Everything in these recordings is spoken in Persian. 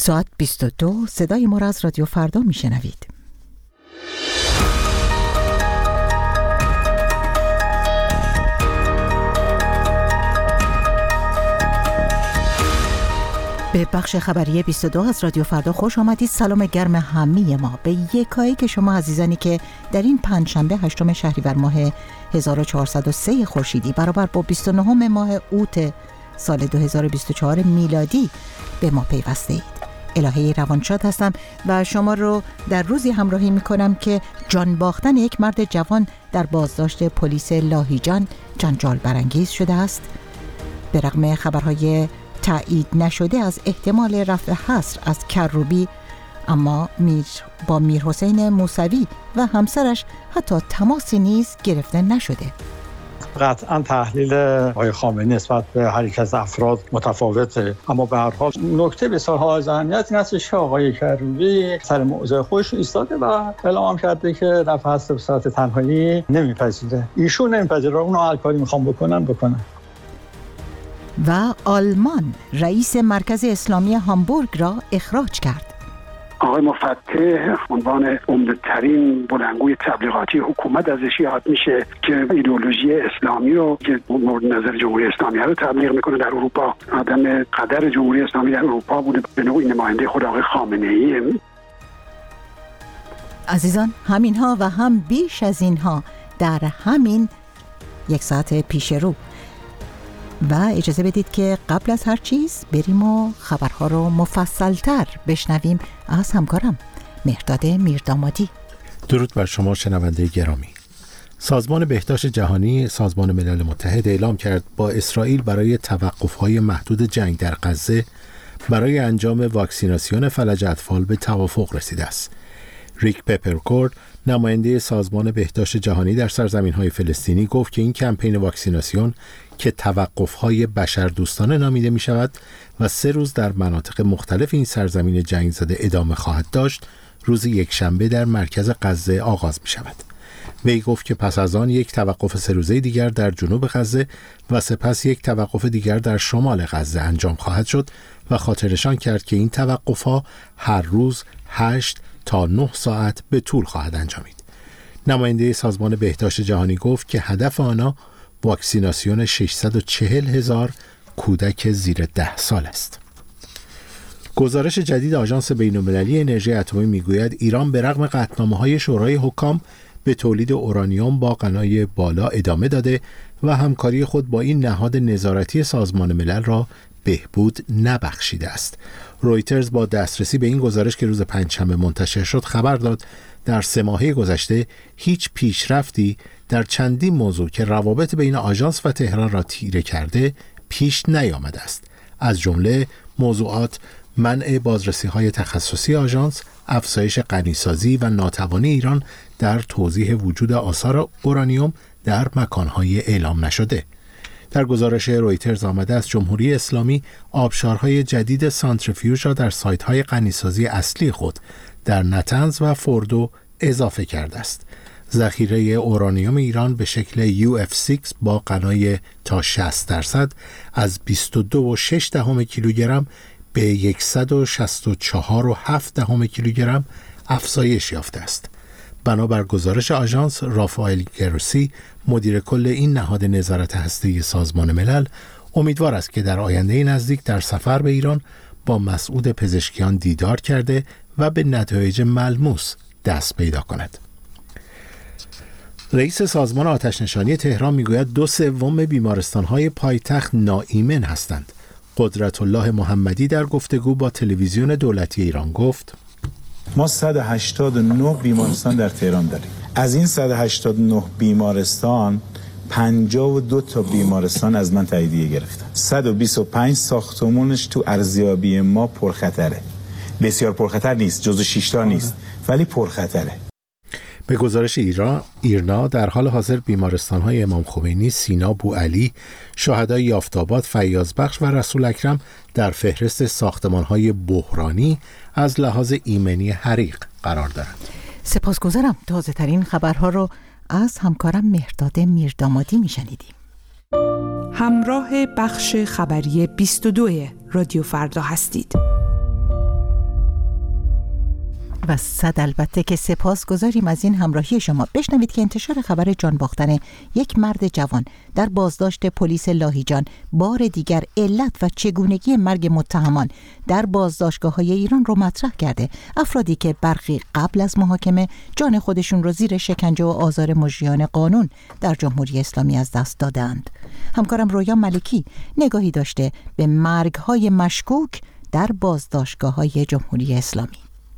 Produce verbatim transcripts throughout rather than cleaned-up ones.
ساعت بیست و دو، صدای ما را از رادیو فردا میشنوید. به بخش خبری بیست و دو از رادیو فردا خوش آمدید. سلام گرم همه ما به یکایی که شما عزیزانی که در این پنجشنبه هشتم شهریور ماه هزار و چهارصد و سه خورشیدی برابر با بیست و نه ماه اوت سال دو هزار و بیست و چهار میلادی به ما پیوسته اید. الهه روانشاد هستم و شما رو در روزی همراهی می کنم که جان باختن یک مرد جوان در بازداشت پلیس لاهیجان جنجال برانگیز شده است. به رغم خبرهای تایید نشده از احتمال رفع حصر از کروبی، اما میر با میر حسین موسوی و همسرش حتی تماسی نیز گرفته نشده. قطعا تحلیل آقای خامنه‌ای نسبت به هر یک از افراد متفاوته، اما به هر حال نکته بسیار حائز اهمیت این است که آقای کروبی سر موضع خودش ایستاده و اعلام کرده که رفع حصر به صورت تنهایی نمیپذیره. ایشون نمیپذیره، اون هر کاری میخوام بکنن بکنن. و آلمان رئیس مرکز اسلامی هامبورگ را اخراج کرد. آقای مفتح عنوان عمده‌ترین بلندگوی تبلیغاتی حکومت ازش یاد میشه که ایدئولوژی اسلامی رو که مورد نظر جمهوری اسلامی رو تبلیغ میکنه در اروپا. آدم قدر جمهوری اسلامی در اروپا بوده، به نوعی نماینده خود آقای خامنه‌ای. عزیزان، همین ها و هم بیش از اینها در همین یک ساعت پیش رو. و اجازه بدید که قبل از هر چیز بریم و خبرها رو مفصلتر بشنویم از همکارم مهرداد میردامادی. درود بر شما شنونده گرامی. سازمان بهداشت جهانی سازمان ملل متحد اعلام کرد با اسرائیل برای توقف‌های محدود جنگ در غزه برای انجام واکسیناسیون فلج اطفال به توافق رسیده است. ریک پپرکورد، نماینده سازمان بهداشت جهانی در سرزمین‌های فلسطینی، گفت که این کمپین واکسیناسیون که توقف‌های بشردوستانه نامیده می‌شود و سه روز در مناطق مختلف این سرزمین جنگ زده ادامه خواهد داشت، روز یک شنبه در مرکز غزه آغاز می‌شود. وی گفت که پس از آن یک توقف سه روزه دیگر در جنوب غزه و سپس یک توقف دیگر در شمال غزه انجام خواهد شد و خاطرنشان کرد که این توقف‌ها هر روز هشت تا نه ساعت به طول خواهد انجامید. نماینده سازمان بهداشت جهانی گفت که هدف آنها واکسیناسیون ششصد و چهل هزار کودک زیر ده سال است. گزارش جدید آژانس بین‌المللی انرژی اتمی میگوید ایران به رغم قطعنامه‌های شورای حکام به تولید اورانیوم با غنای بالا ادامه داده و همکاری خود با این نهاد نظارتی سازمان ملل را بهبود نبخشیده است. رویترز با دسترسی به این گزارش که روز پنجشنبه منتشر شد خبر داد در سه ماهه گذشته هیچ پیشرفتی در چندین موضوع که روابط بین آژانس و تهران را تیره کرده پیش نیامده است. از جمله موضوعات منع بازرسی‌های تخصصی آژانس، افزایش غنیسازی و ناتوانی ایران در توضیح وجود آثار اورانیوم در مکانهای اعلام نشده. در گزارش رویترز آمده است جمهوری اسلامی آبشارهای جدید سانتریفیوژ را در سایت‌های غنیسازی اصلی خود در نتنز و فوردو اضافه کرده است. ذخیره اورانیوم ایران به شکل یو اف شش با غنای تا شصت درصد از بیست و دو و شش دهم کیلوگرم به صد و شصت و چهار و هفت دهم کیلوگرم افزایش یافته است. بنابر گزارش آژانس، رافائل گروسی، مدیر کل این نهاد نظارت هسته‌ای سازمان ملل، امیدوار است که در آینده نزدیک در سفر به ایران با مسعود پزشکیان دیدار کرده و به نتایج ملموس دست پیدا کند. رئیس سازمان آتش‌نشانی تهران میگوید دو سوم بیمارستان‌های پایتخت ناایمن هستند. قدرت الله محمدی در گفتگو با تلویزیون دولتی ایران گفت: ما صد و هشتاد و نه بیمارستان در تهران داریم. از این صد و هشتاد و نه بیمارستان پنجاه و دو تا بیمارستان از من تاییدیه گرفتن. صد و بیست و پنج ساختمونش تو ارزیابی ما پرخطره. بسیار پرخطر نیست، جزو شش تا نیست، ولی پرخطره. به گزارش ایران ایرنا در حال حاضر بیمارستان‌های امام خمینی، سینا بوعلی، شهدای یافت‌آباد، فیاضبخش و رسول اکرم در فهرست ساختمان‌های بحرانی از لحاظ ایمنی حریق قرار دارند. سپاسگزارم. تازه ترین خبرها رو از همکارم مهرداد میردامادی میشنیدیم. همراه بخش خبری بیست و دو رادیو فردا هستید. و صد البته که سپاس گذاریم از این همراهی شما. بشنوید که انتشار خبر جان باختن یک مرد جوان در بازداشت پلیس لاهیجان بار دیگر علت و چگونگی مرگ متهمان در بازداشتگاه‌های ایران رو مطرح کرده. افرادی که برخی قبل از محاکمه جان خودشون رو زیر شکنجه و آزار مجریان قانون در جمهوری اسلامی از دست دادند. همکارم رویا ملکی نگاهی داشته به مرگ‌های مشکوک در بازداشتگاه‌های جمهوری اسلامی.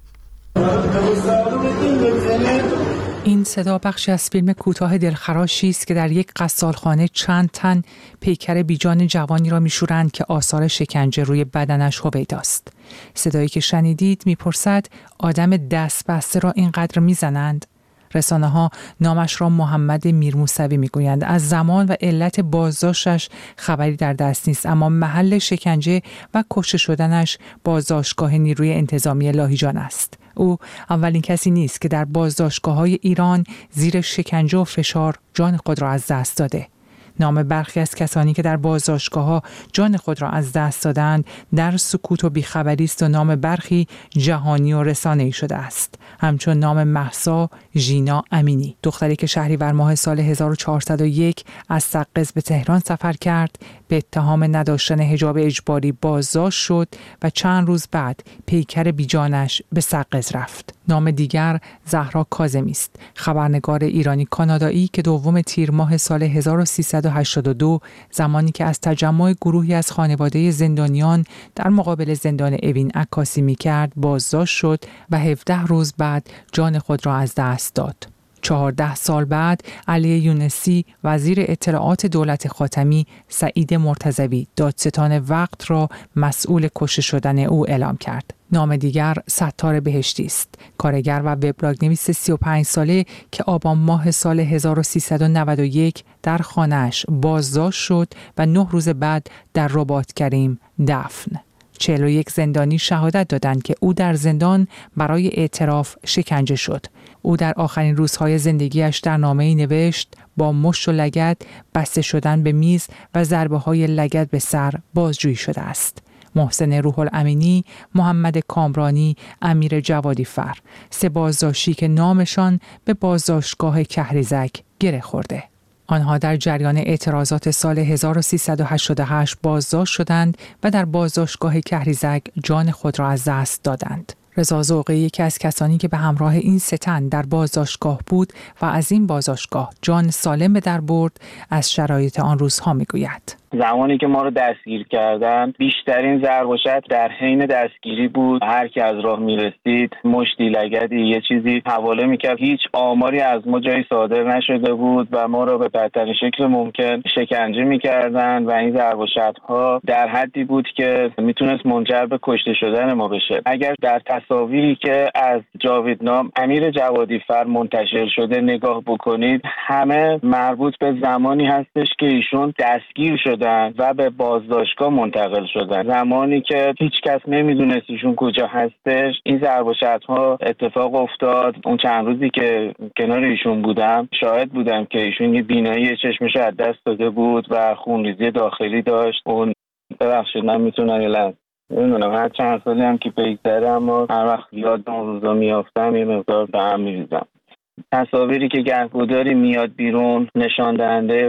این صدا بخشی از فیلم کوتاه دلخراشی است که در یک غسالخانه چند تن پیکر بیجان جوانی را میشورند که آثار شکنجه روی بدنش هویداست. صدایی که شنیدید میپرسد آدم دست بسته را اینقدر میزنند؟ رسانه ها نامش را محمد میرموسوی میگویند. از زمان و علت بازداشتش خبری در دست نیست، اما محل شکنجه و کشته شدنش بازداشتگاه نیروی انتظامی لاهیجان است. او اولین کسی نیست که در بازداشتگاه‌های ایران زیر شکنجه و فشار جان خود را از دست داده. نام برخی از کسانی که در بازداشتگاه‌ها جان خود را از دست دادند در سکوت و بیخبری است و نام برخی جهانی و رسانه‌ای شده است. همچون نام مهسا ژینا امینی، دختری که شهریور ماه سال هزار و چهارصد و یک از سقز به تهران سفر کرد، به اتهام نداشتن حجاب اجباری بازداشت شد و چند روز بعد پیکر بیجانش به سقز رفت. نام دیگر زهرا کاظمی است، خبرنگار ایرانی کانادایی که دوم تیر ماه سال هزار و سیصد و هشتاد و دو زمانی که از تجمع گروهی از خانواده زندانیان در مقابل زندان اوین عکاسی می‌کرد بازداشت شد و هفده روز بعد جان خود را از دست داد. چهارده سال بعد علی یونسی وزیر اطلاعات دولت خاتمی سعید مرتضوی دادستان وقت را مسئول کشته شدن او اعلام کرد. نام دیگر ستار بهشتی است، کارگر و وبلاگ نویس سی و پنج ساله که آبان ماه سال هزار و سیصد و نود و یک در خانه‌اش بازداشت شد و نه روز بعد در رباط کریم دفن. چهل و یک زندانی شهادت دادند که او در زندان برای اعتراف شکنجه شد. او در آخرین روزهای زندگیش در نامه‌ای نوشت با مشت و لگد بسته شدن به میز و ضربه‌های لگد به سر بازجویی شده است. محسن روح الامینی، محمد کامرانی، امیر جوادی فر، سه بازداشتی که نامشان به بازداشتگاه کهریزک گره خورده. آنها در جریان اعتراضات سال هزار و سیصد و هشتاد و هشت بازداشت شدند و در بازداشتگاه کهریزک جان خود را از دست دادند. رضا ذوقی یکی از کسانی که به همراه این سه تن در بازداشتگاه بود و از این بازداشتگاه جان سالم به در برد، از شرایط آن روزها میگوید. زمانی که ما رو دستگیر کردن بیشترین ضرب و شتم در حین دستگیری بود. هر کی از راه میرسید مشتی لگدی یه چیزی حواله میکرد. هیچ آماری از ما جایی صادر نشده بود و ما رو به بدترین شکل ممکن شکنجه میکردن و این ضرب و شتم‌ها در حدی بود که میتونست منجر به کشته شدن ما بشه. اگر در تصاویری که از جاویدنام امیر جوادی فر منتشر شده نگاه بکنید، همه مربوط به زمانی هستش که ایشون دستگیر شده و به بازداشتگاه منتقل شدن. زمانی که هیچ کس نمیدونست ایشون کجا هستش، این ضرب و شتم‌ها اتفاق افتاد. اون چند روزی که کنار ایشون بودم شاهد بودم که ایشون یه بینایی چشمش از دست داده بود و خونریزی داخلی داشت. اون ببخشید من میتونم یه لحظه نمیدونم هر چند سالی هم که بگذره اما هر وقت یاد اون روزا میافتم یه مقدار به هم میریزم. تصاویری که گهگداری میاد بیرون نشان دهنده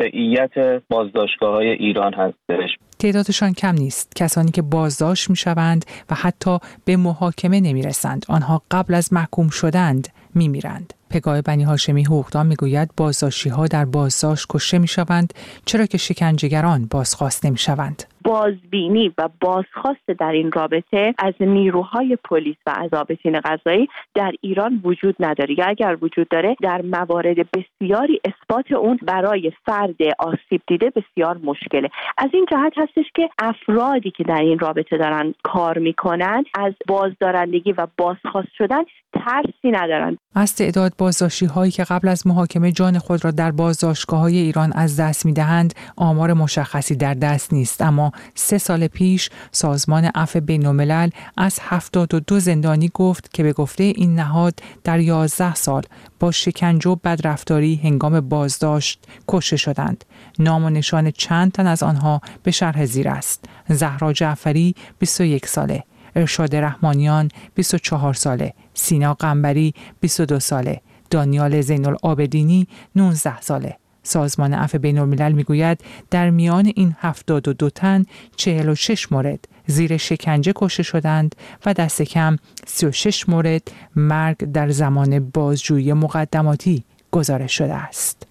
واقعیت بازداشتگاه‌های ایران هستش. تعدادشان کم نیست، کسانی که بازداشت میشوند و حتی به محاکمه نمیرسند. آنها قبل از محکوم شدند میمیرند. پگاه بنی هاشمی حقوقدان میگوید بازداشتی‌ها در بازداشت کشته میشوند چرا که شکنجهگران بازخواست نمیشوند. بازبینی و بازخواست در این رابطه از نیروهای پلیس و از ضابطین قضایی در ایران وجود نداره. یا اگر وجود داره در موارد بسیاری اثبات اون برای فرد آسیب دیده بسیار مشکله. از این جهت هستش که افرادی که در این رابطه دارن کار میکنن از بازدارندگی و بازخواست شدن ترسی ندارن. از تعداد بازداشتی هایی که قبل از محاکمه جان خود را در بازداشتگاه های ایران از دست میدهند آمار مشخصی در دست نیست، اما سه سال پیش سازمان عفو بین‌الملل از هفتاد و دو زندانی گفت که به گفته این نهاد در یازده سال با شکنجه و بدرفتاری هنگام بازداشت کشته شدند. نام و نشان چند تن از آنها به شرح زیر است: زهرا جعفری بیست و یک ساله، ارشاد رحمانیان بیست و چهار ساله، سینا قنبری بیست و دو ساله، دانیال زین‌العابدینی نوزده ساله. سازمان عفو بین‌الملل میگوید در میان این هفتاد و دو تن چهل و شش مورد زیر شکنجه کشته شدند و دست کم سی و شش مورد مرگ در زمان بازجویی مقدماتی گزارش شده است.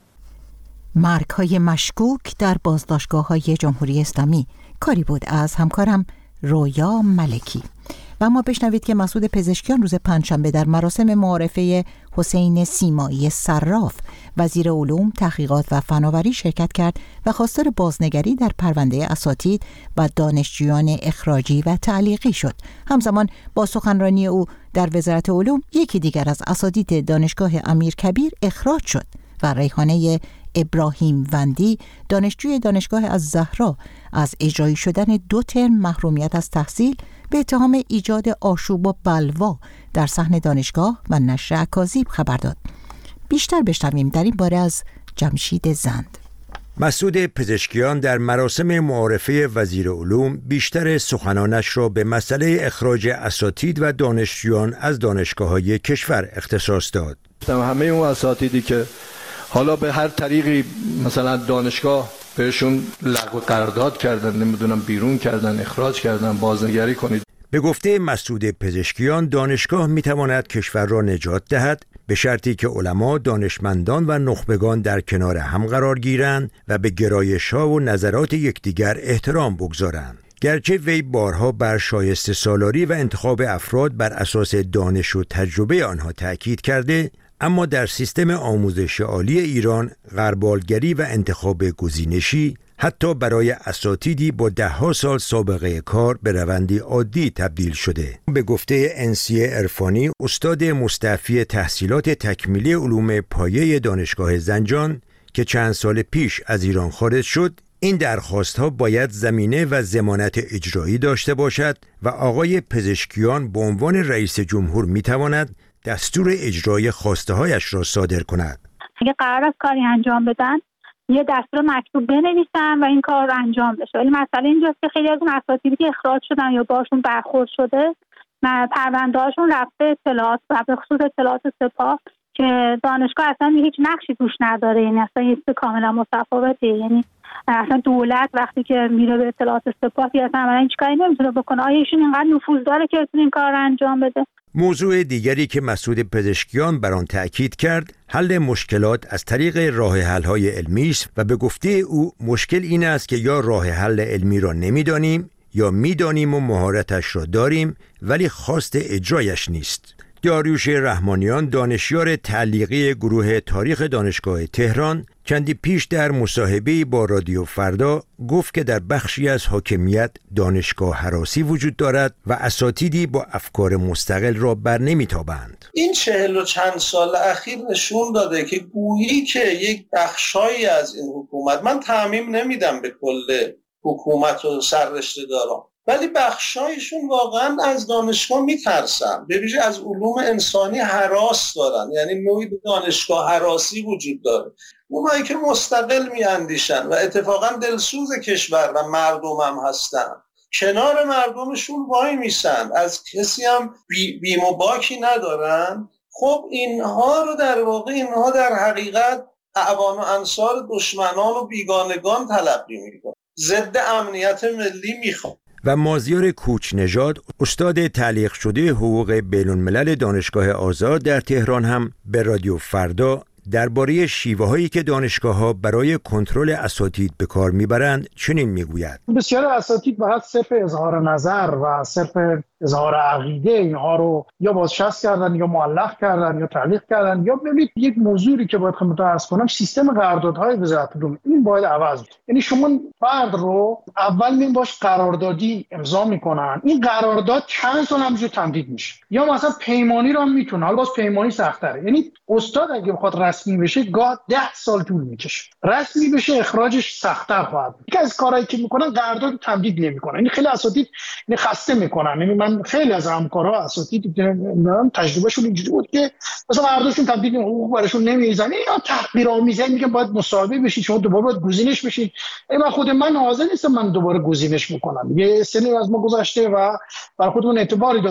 مرگ‌های مشکوک در بازداشتگاه‌های جمهوری اسلامی، کاری بود از همکارم رویا ملکی. و ما بشنوید که مسعود پزشکیان روز پنجشنبه در مراسم معارفه حسین سیمایی صراف وزیر علوم، تحقیقات و فناوری شرکت کرد و خواستار بازنگری در پرونده اساتید و دانشجویان اخراجی و تعلیقی شد. همزمان با سخنرانی او در وزارت علوم یکی دیگر از اساتید دانشگاه امیرکبیر اخراج شد و ریحانه ابراهیم وندی دانشجوی دانشگاه الزهرا از اجرایی شدن دو ترم محرومیت از تحصیل به اتهام ایجاد آشوب و بلوا در صحن دانشگاه و نشر اکاذیب خبر داد. بیشتر بشنویم در این باره از جمشید زند. مسعود پزشکیان در مراسم معارفه وزیر علوم بیشتر سخنانش را به مسئله اخراج اساتید و دانشجویان از دانشگاه‌های کشور اختصاص داد. همه اون اساتیدی که حالا به هر طریقی مثلا دانشگاه بهشون لغو قرارداد کردن، نمیدونم بیرون کردن، اخراج کردن، بازنگری کنید. به گفته مسعود پزشکیان دانشگاه میتواند کشور را نجات دهد به شرطی که علما، دانشمندان و نخبگان در کنار هم قرار گیرند و به گرایش‌ها و نظرات یکدیگر احترام بگذارند. گرچه وی بارها بر شایسته سالاری و انتخاب افراد بر اساس دانش و تجربه آنها تأکید کرده، اما در سیستم آموزش عالی ایران غربالگری و انتخاب گزینشی حتی برای اساتیدی با دهها سال سابقه کار به روندی عادی تبدیل شده. به گفته انسیه عرفانی، استاد مستعفی تحصیلات تکمیلی علوم پایه دانشگاه زنجان که چند سال پیش از ایران خارج شد، این درخواست‌ها باید زمینه و ضمانت اجرایی داشته باشد و آقای پزشکیان به عنوان رئیس جمهور می‌تواند دستور اجرای خواسته‌هایش را صادر کند. اگه قرار است کاری انجام بدن، یه دستور مکتوب بنویسن و این کار رو انجام بشه. ولی مسئله اینجاست که خیلی از اون اساتیدی که اخراج شدن یا باشون برخورد شده، پرونده‌هاشون رفته اطلاعات و به خصوص اطلاعات سپاه که دانشگاه اصلا هیچ نقشی توش نداره، یعنی اصلا یه چیز کاملا متفاوته. یعنی اصلا دولت وقتی که میره به اطلاعات سپاه اصلا عملاً هیچ کاری نمیتونه بکنه. آیا ایشون اینقدر نفوذ داره که بتونه این کار رو انجام بده؟ موضوع دیگری که مسعود پزشکیان بر آن تأکید کرد، حل مشکلات از طریق راه حل‌های علمی است و به گفته او مشکل این است که یا راه حل علمی را نمی‌دانیم یا می‌دانیم و مهارتش را داریم ولی خواست اجرایش نیست. داریوش رحمانیان، دانشیار تعلیقی گروه تاریخ دانشگاه تهران، چندی پیش در مصاحبه‌ای با رادیو فردا گفت که در بخشی از حاکمیت دانشگاه هراسی وجود دارد و اساتیدی با افکار مستقل را بر نمی‌تابند. این چهل و چند سال اخیر نشون داده که گویی که یک بخشایی از این حکومت، من تعمیم نمیدم به کل حکومت و سررشته دارم، ولی بخشایشون واقعا از دانشگاه میترسن، به ویژه از علوم انسانی هراس دارن، یعنی نوعی دانشگاه هراسی وجود داره. اونایی که مستقل میاندیشن و اتفاقا دلسوز کشور و مردم هم هستن، کنار مردمشون وای میسن، از کسی هم بی بیم و باکی ندارن. خب اینها رو در واقع اینها در حقیقت اعوان و انصار دشمنان و بیگانگان تلقی میکنن، ضد امنیت ملی میخوان. و مازیار کوچ نژاد، استاد تعلیق شده حقوق بین‌الملل دانشگاه آزاد در تهران، هم به رادیو فردا درباره شیوه‌هایی که دانشگاه‌ها برای کنترل اساتید به کار می‌برند چنین می‌گوید: بسیار اساتید فقط صرف اظهار نظر و صرف اظهار عقیده اینها رو یا بازنشست کردن یا معلق کردن یا تعلیق کردن. یا ببینید یک موضوعی که باید خدمتتون عرض کنم، سیستم قراردادهای وزارت علوم این باید عوض بشه. یعنی شما فرد رو اول میین باش قراردادی امضا میکنن، این قرارداد چند سال همینجوری تمدید میشه، یا مثلا پیمانی رو هم میتونه، حالا باز پیمانی سخت‌تره. یعنی استاد اگه بخواد رسمی بشه گاه ده سال طول میکشه، رسمی بشه اخراجش سخت‌تر خواهد بود. یکی از کارهایی که میکنن قرارداد تمدید نمیکنن. یعنی خیلی اساتید یعنی خسته میکنن. یعنی من خیلی از همکارا اساتید دیدم تجربهشون اینجوری بود که مثلا قراردادشون تمدید حقوق براشون نمیزنه یا تحقیرآمیزه، میگن باید مصاحبه بشید، شما دوباره باید گزینش بشید. ای من خود من حاضر نیستم من دوباره گزینش بکنم، یه سنی از ما گذشته و برای خودمون اعتباری داریم.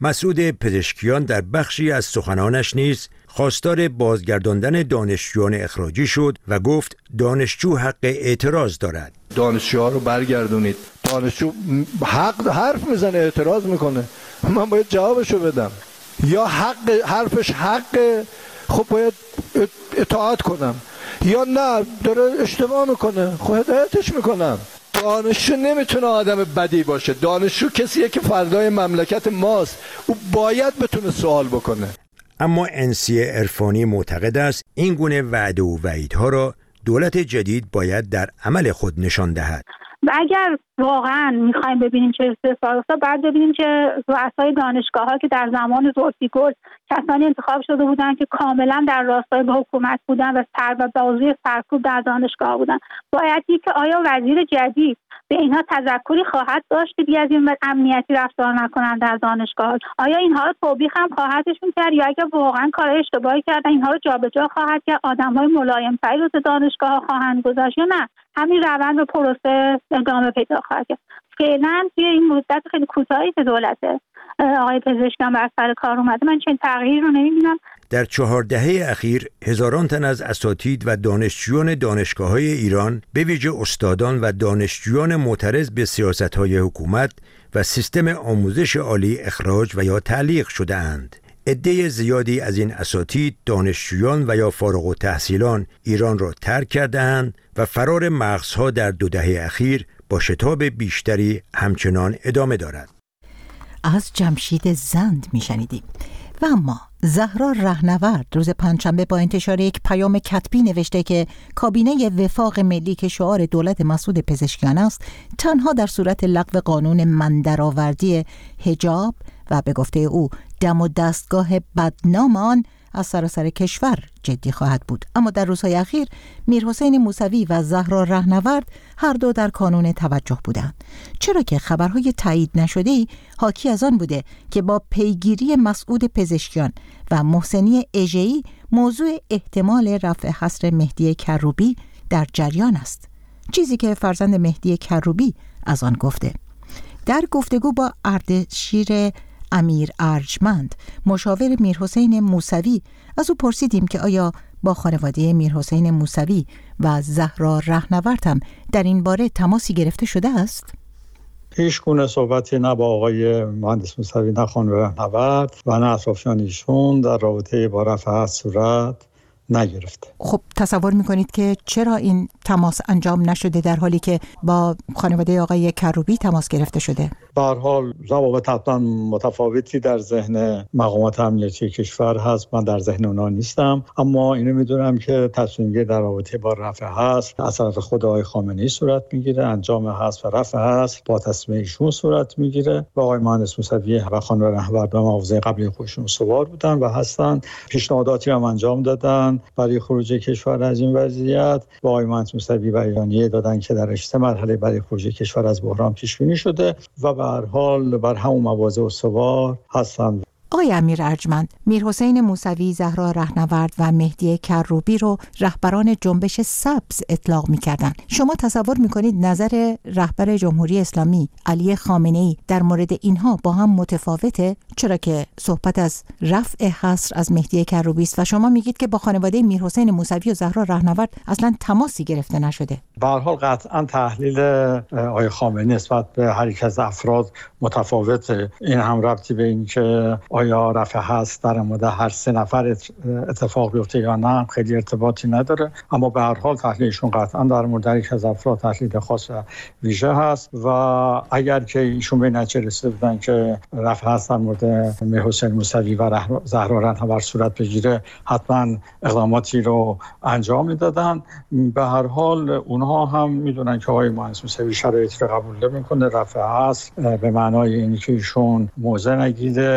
مسعود پزشکیان در بخشی از سخنانش نیز خواستار بازگرداندن دانشجویان اخراجی شد و گفت دانشجو حق اعتراض دارد. دانشجوها رو برگردونید. دانشجو حق حرف میزنه، اعتراض میکنه، من باید جوابشو بدم. یا حق حرفش حق، خب باید اطاعت کنم، یا نه داره اشتباه میکنه، خب هدایتش میکنم. دانشجو نمیتونه آدم بدی باشه. دانشجو کسیه که فردای مملکت ماست، او باید بتونه سوال بکنه. اما انسی عرفانی معتقد است این گونه وعده و وعیدها را دولت جدید باید در عمل خود نشان دهد. و اگر واقعا میخوایم ببینیم چه استفاده است، بعد ببینیم که رؤسای دانشگاه‌ها که در زمان زلفیگل کسانی انتخاب شده بودند که کاملا در راستای با حکومت بودن و سر و بازوی سرکوب در دانشگاه بودن، باید که آیا وزیر جدید به اینها تذکری خواهد داشت که دیگه از این امنیتی رفتار نکنند در دانشگاه؟ آیا اینها رو توبیخ هم خواهدشون کرد، یا اگر واقعا کار اشتباهی کردن اینها رو جابجا خواهد کرد، آدم‌های ملایم‌تری رو به دانشگاه‌ها خواهند گذاشت، یا نه همین روند و پروسه ادامه پیدا خواهد کرد؟ فعلا توی این مدت خیلی کوتاهی که دولت آقای پزشکیان بر سر کار اومده، من چنین تغییری رو نمی‌بینم. در چهار دهه اخیر هزاران تن از اساتید و دانشجویان دانشگاه‌های ایران، به ویژه استادان و دانشجویان معترض به سیاست‌های حکومت و سیستم آموزش عالی اخراج و یا تعلیق شده‌اند. عده زیادی از این اساتید، دانشجویان و یا فارغ التحصیلان ایران را ترک کرده‌اند و فرار مغزها در دو دهه اخیر با شتاب بیشتری همچنان ادامه دارد. از جمشید زند میشنیدیم. و اما زهرا رهنورد روز پنجشنبه با انتشار یک پیام کتبی نوشته که کابینه وفاق ملی که شعار دولت مسعود پزشکیان است، تنها در صورت لغو قانون مندرآوردی حجاب و به گفته او دم و دستگاه بدنام آن از سراسر کشور جدی خواهد بود. اما در روزهای اخیر میرحسین موسوی و زهرا رهنورد هر دو در کانون توجه بودند، چرا که خبرهای تایید نشده‌ای حاکی از آن بوده که با پیگیری مسعود پزشکیان و محسنی اژه‌ای موضوع احتمال رفع حصر مهدی کروبی در جریان است، چیزی که فرزند مهدی کروبی از آن گفته. در گفتگو با اردشیر امیر ارجمند، مشاور میرحسین موسوی، از او پرسیدیم که آیا با خانواده میرحسین موسوی و زهرا رهنورد هم در این باره تماسی گرفته شده است؟ هیچ گونه صحبتی نه با آقای مهندس موسوی، نه خانم رهنورد و نه اطرافیان ایشون در رابطه با رفع حصر صورت نگرفته. خب تصور میکنید که چرا این تماس انجام نشده در حالی که با خانواده آقای کروبی تماس گرفته شده؟ به هر حال روابط حتما متفاوتی در ذهن مقامات امنیتی کشور هست، من در ذهن اونا نیستم، اما اینو میدونم که تصمیم گیری در رابطه با رفع حصر از طرف خود آقای خامنه‌ای صورت میگیره، انجام حصر و رفع حصر با تصمیم ایشون صورت میگیره و آقای مهندس موسوی و خانم رهنورد به مواضع قبلی خودشون استوار بودن و هستن، پیشنهاداتی هم انجام دادن برای خروج کشور از این وضعیت. با آقای مهندس موسوی بیانیه دادن که در سه مرحله برای خروج کشور از بحران پیش بینی شده و به هر حال بر همون مواضع استوار هستند. آقای امیر ارجمند، میرحسین موسوی، زهرا رهنورد و مهدی کروبی رو رهبران جنبش سبز اطلاق می‌کردند. شما تصور می‌کنید نظر رهبر جمهوری اسلامی علی خامنه‌ای در مورد اینها با هم متفاوته؟ چرا که صحبت از رفع حصر از مهدی کروبی است و شما میگید که با خانواده میرحسین موسوی و زهرا رهنورد اصلا تماسی گرفته نشده. به هر حال قطعاً تحلیل آقای خامنه‌ای نسبت به هر یک از افراد متفاوته. این هم ربطی به این که آیا رفع حصر در مورد هر سه نفر اتفاق بیفته یا نه خیلی ارتباطی نداره، اما به هر حال تحلیلشون قطعا در مورد هر یک از افراد تحلیل خاص و ویژه هست و اگر که ایشون به نتیجه رسیده بودن که رفع حصر در مورد میرحسین موسوی و زهرا رهنورد صورت بگیره حتما اقداماتی رو انجام میدادن. به هر حال اونها هم میدونن که آقای مهندس موسوی شرایطی رو قبول نمیکنه، رفع حصر به معنای اینکه ایشون موضع نگیره، ارتباط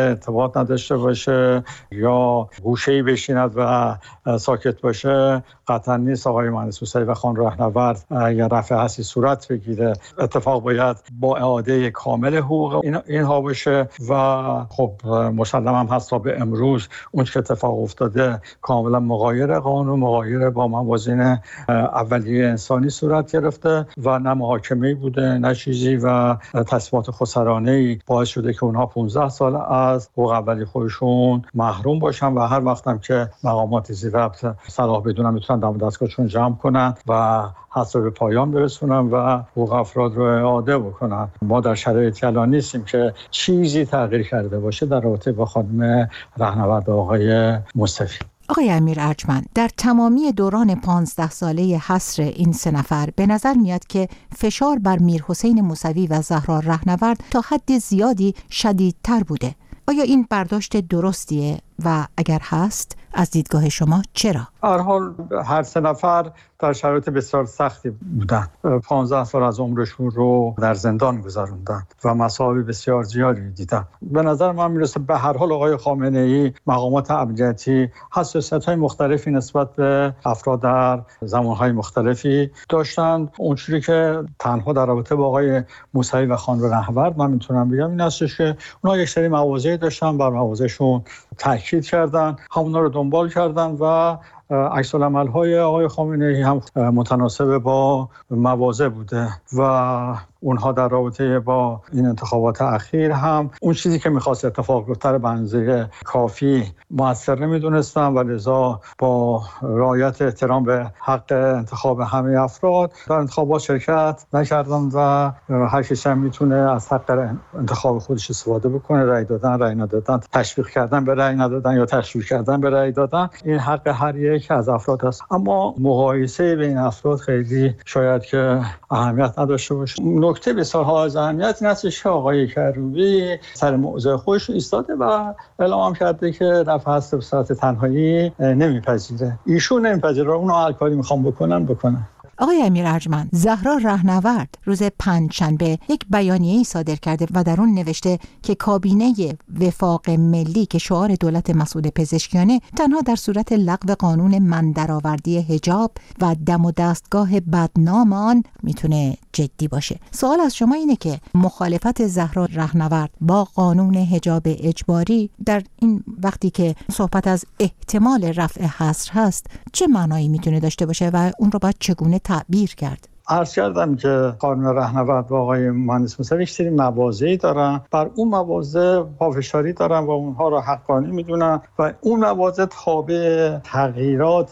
اعتماد نداشته باشه یا گوشه‌ای بشیند و ساکت باشه. قطعا نیست. آقای مهندس موسوی و خان راهنورد اگر رفع هستی صورت بگیره، اتفاق باید با اعاده کامل حقوق اینها باشه و خب مسلم هم هست تا به امروز اون که اتفاق افتاده کاملا مغایر قانون، مغایر با موازین اولیه انسانی صورت گرفته و نه محاکمه‌ای بوده نه چیزی و تصمیمات خسرانه‌ای باعث شده که اونها پانزده سال از حقوق اولیه خودشون محروم باشن و هر وقتم که مقامات ذی‌ربط صلاح بدونن میتونن دم دستگاهشون جمع کنن و حس رو به پایان برسونن و حقوق افراد رو اعاده بکنن. ما در شرایطی الان نیستیم که چیزی تغییر کرده باشه در رابطه با خانم رهنورد آقای مصطفی. آقای امیر ارجمند، در تمامی دوران پانزده ساله حصر این سه نفر به نظر میاد که فشار بر میرحسین موسوی و زهرا رهنورد تا حد زیادی شدیدتر بوده. آیا این برداشت درستیه و اگر هست از دیدگاه شما چرا؟ هر حال هر سه نفر در شرایط بسیار سختی بودن. پانزده سال از عمرشون رو در زندان گذروندن و مصائب بسیار زیادی دیدن. به نظر من میرسه به هر حال آقای خامنه‌ای، مقامات امنیتی حساسیت‌های مختلفی نسبت به افراد در زمانهای مختلفی داشتند. اونجوری که تنها در رابطه با آقای موسوی و خانم رهنورد من میتونم بگم این هستش که اونها یک سری مواضعی داشتن، بر مواضعشون تاکید کردن، همونا رو دنبال کردن و عکس العمل‌های آقای خامنه‌ای هم متناسب با مواضع بوده و اونها در رابطه با این انتخابات اخیر هم اون چیزی که می‌خواست اتفاق بیفته به اندازه کافی مؤثر نمی‌دونستن و لذا با رعایت احترام به حق انتخاب همه افراد در انتخابات شرکت نکردن و هر کسی هم میتونه از حق انتخاب خودش استفاده بکنه. رأی دادن، رأی ندادن، تشویق کردن به رأی ندادن یا تشویق کردن به رأی دادن، این حق هر یک از افراد است. اما مقایسه بین افراد خیلی شاید که اهمیت نداشته باشه. نکته بسیار ها اهمیت این است که آقای کروبی سر موضع خودش ایستاده و اعلام کرده که رفع هستی به صورت تنهایی نمیپذیره. ایشون نمیپذیره، اون هر کاری میخوام بکنن بکنن. آقای امیر ارجمند، زهرا رهنورد روز پنجشنبه یک بیانیه‌ای صادر کرده و در اون نوشته که کابینه وفاق ملی که شعار دولت مسعود پزشکیانه تنها در صورت لغو قانون من درآوردی حجاب و دم و دستگاه بدنام آن میتونه جدی باشه. سوال از شما اینه که مخالفت زهرا رهنورد با قانون حجاب اجباری در این وقتی که صحبت از احتمال رفع حصر هست چه معنایی میتونه داشته باشه و اون رو باید چگونه تعبیر کرد؟ عرض کردم که خانم رهنورد و آقای مهندس موسوی یک سری مواضعی دارن، بر اون مواضع پافشاری دارن و اونها را حقانی میدونن و اون مواضع تابع تغییرات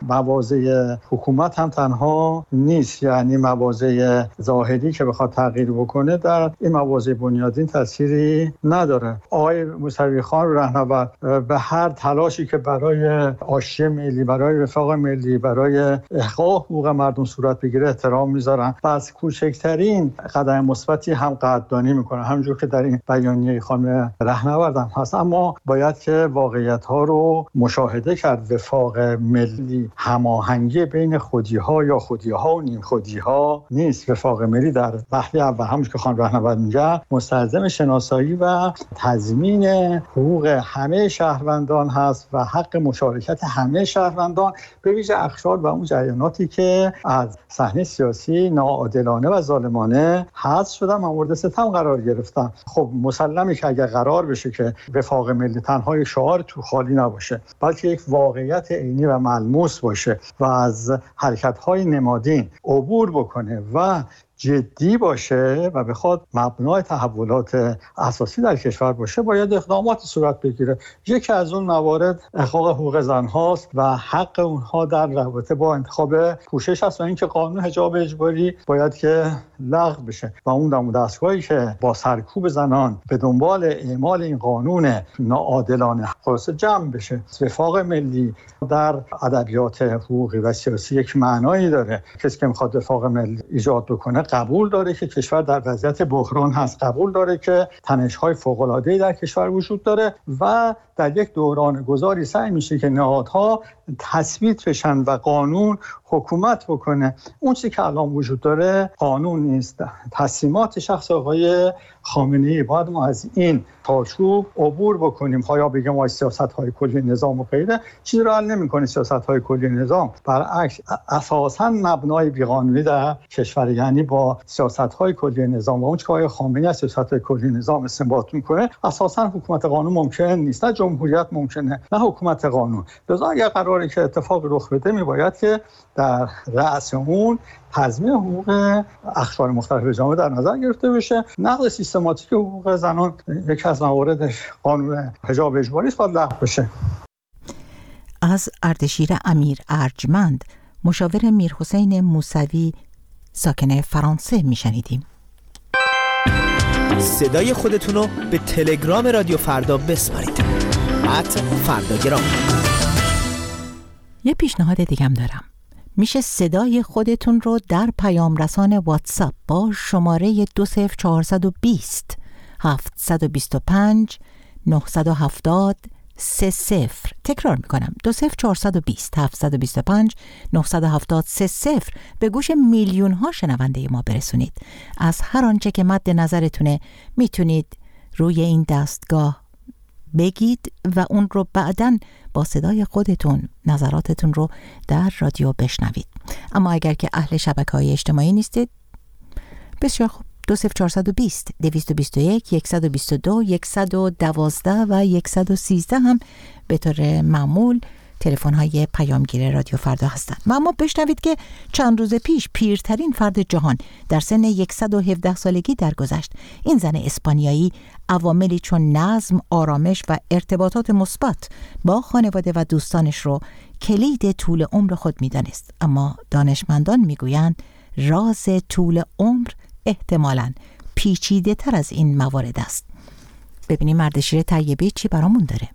مواضع حکومت هم تنها نیست. یعنی مواضع ظاهری که بخواد تغییر بکنه در این مواضع بنیادین تأثیری نداره. آقای موسوی خان رهنورد به هر تلاشی که برای آشتی ملی، برای وفاق ملی، برای احقاق حقوق مردم صورت بگیره احترام میذارن و از کوچکترین قدم مثبتی هم قدردانی میکنن، همونجور که در این بیانیه خانم رهنورد هم هست. اما باید که واقعیت ها رو مشاهده کرد. وفاق ملی هماهنگی بین خودی ها یا خودی ها و نیم خودی ها نیست. وفاق ملی در بحث اول همونجور که خانم رهنورد میگه مستلزم شناسایی و تضمین حقوق همه شهروندان هست و حق مشارکت همه شهروندان به ویژه اقشار و اون جریاناتی که از صحنه سیاسی ناعادلانه و ظالمانه حذف شدن و مورد ستم قرار گرفتن. خب مسلمه که اگر قرار بشه که وفاق ملی تنها شعار تو خالی نباشه بلکه یک واقعیت عینی و ملموس باشه و از حرکت‌های نمادین عبور بکنه و جدی باشه و بخواد مبنای تحولات اساسی در کشور باشه، باید اقدامات صورت بگیره. یکی از اون موارد احقاق حقوق زن‌هاست و حق اونها در رابطه با انتخاب پوشش است و اینکه قانون حجاب اجباری باید که لغو بشه و اون دم و دستگاهی که با سرکوب زنان به دنبال اعمال این قانون ناعادلانه خلاص جمع بشه. وفاق ملی در ادبیات حقوقی و سیاسی یک معنایی داره. کسی که میخواد وفاق ملی ایجاد بکنه قبول داره که کشور در وضعیت بحران هست، قبول داره که تنش‌های فوق‌العاده‌ای در کشور وجود داره و در یک دوران گذاری سعی میشه که نهادها تثبیت بشن و قانون حکومت بکنه. اون چیزی که الان وجود داره قانون نیست. تصمیمات شخص آقای خامنه‌ای باید ما از این چارچوب عبور بکنیم. یا بگیم ما سیاست‌های کلی نظام و غیره چیزی رو حل نمی‌کنه. سیاست‌های کلی نظام برعکس اساساً مبنای بیقانونی در کشور، یعنی با سیاست‌های کلی نظام و اون چیزی که خامنه‌ای از سیاست‌های کلی نظام استنباط می‌کنه اساساً حکومت قانون ممکن نیست، نه جمهوریت ممکنه نه حکومت قانون. لذا اگر قراره که اتفاق رخ بده میباید که در رأس اون تضمین حقوق اقشار مختلف جامعه در نظر گرفته بشه. نقض سیستماتیک حقوق زنان یکی از موارد قانون حجاب اجباری است، باید لغو بشه. از اردشیر امیر ارجمند، مشاور میرحسین موسوی ساکن فرانسه میشنیدیم. صدای خودتون رو به تلگرام رادیو فردا بسپارید. ات فرداگرام. یه پیشنهاد دیگم دارم. میشه صدای خودتون رو در پیام رسان واتساپ با شماره دو صفر چهارصد و بیست هفتصد و بیست و پنج نهصد و هفتاد سه صفر، تکرار میکنم، دو صفر چهارصد و بیست هفتصد و بیست و پنج نهصد و هفتاد سه صفر به گوش میلیون ها شنونده ما برسونید. از هر آنچه که مد نظرتونه میتونید روی این دستگاه بگید و اون رو بعداً با صدای خودتون نظراتتون رو در رادیو بشنوید. اما اگر که اهل شبکه‌های اجتماعی نیستید، بسیار خوب، دو صفر چهارصد و بیست دویست و بیست و یک صد و بیست و دو صد و دوازده و صد و سیزده هم به طور معمول تلفن‌های پیامگیر رادیو فردا هستند. و اما بشنوید که چند روز پیش پیرترین فرد جهان در سن صد و هفده سالگی درگذشت. این زن اسپانیایی عواملی چون نظم، آرامش و ارتباطات مثبت با خانواده و دوستانش رو کلید طول عمر خود می‌دانست. اما دانشمندان می‌گویند راز طول عمر احتمالاً پیچیده تر از این موارد است. ببینیم اردشیر طیبی چی برامون داره.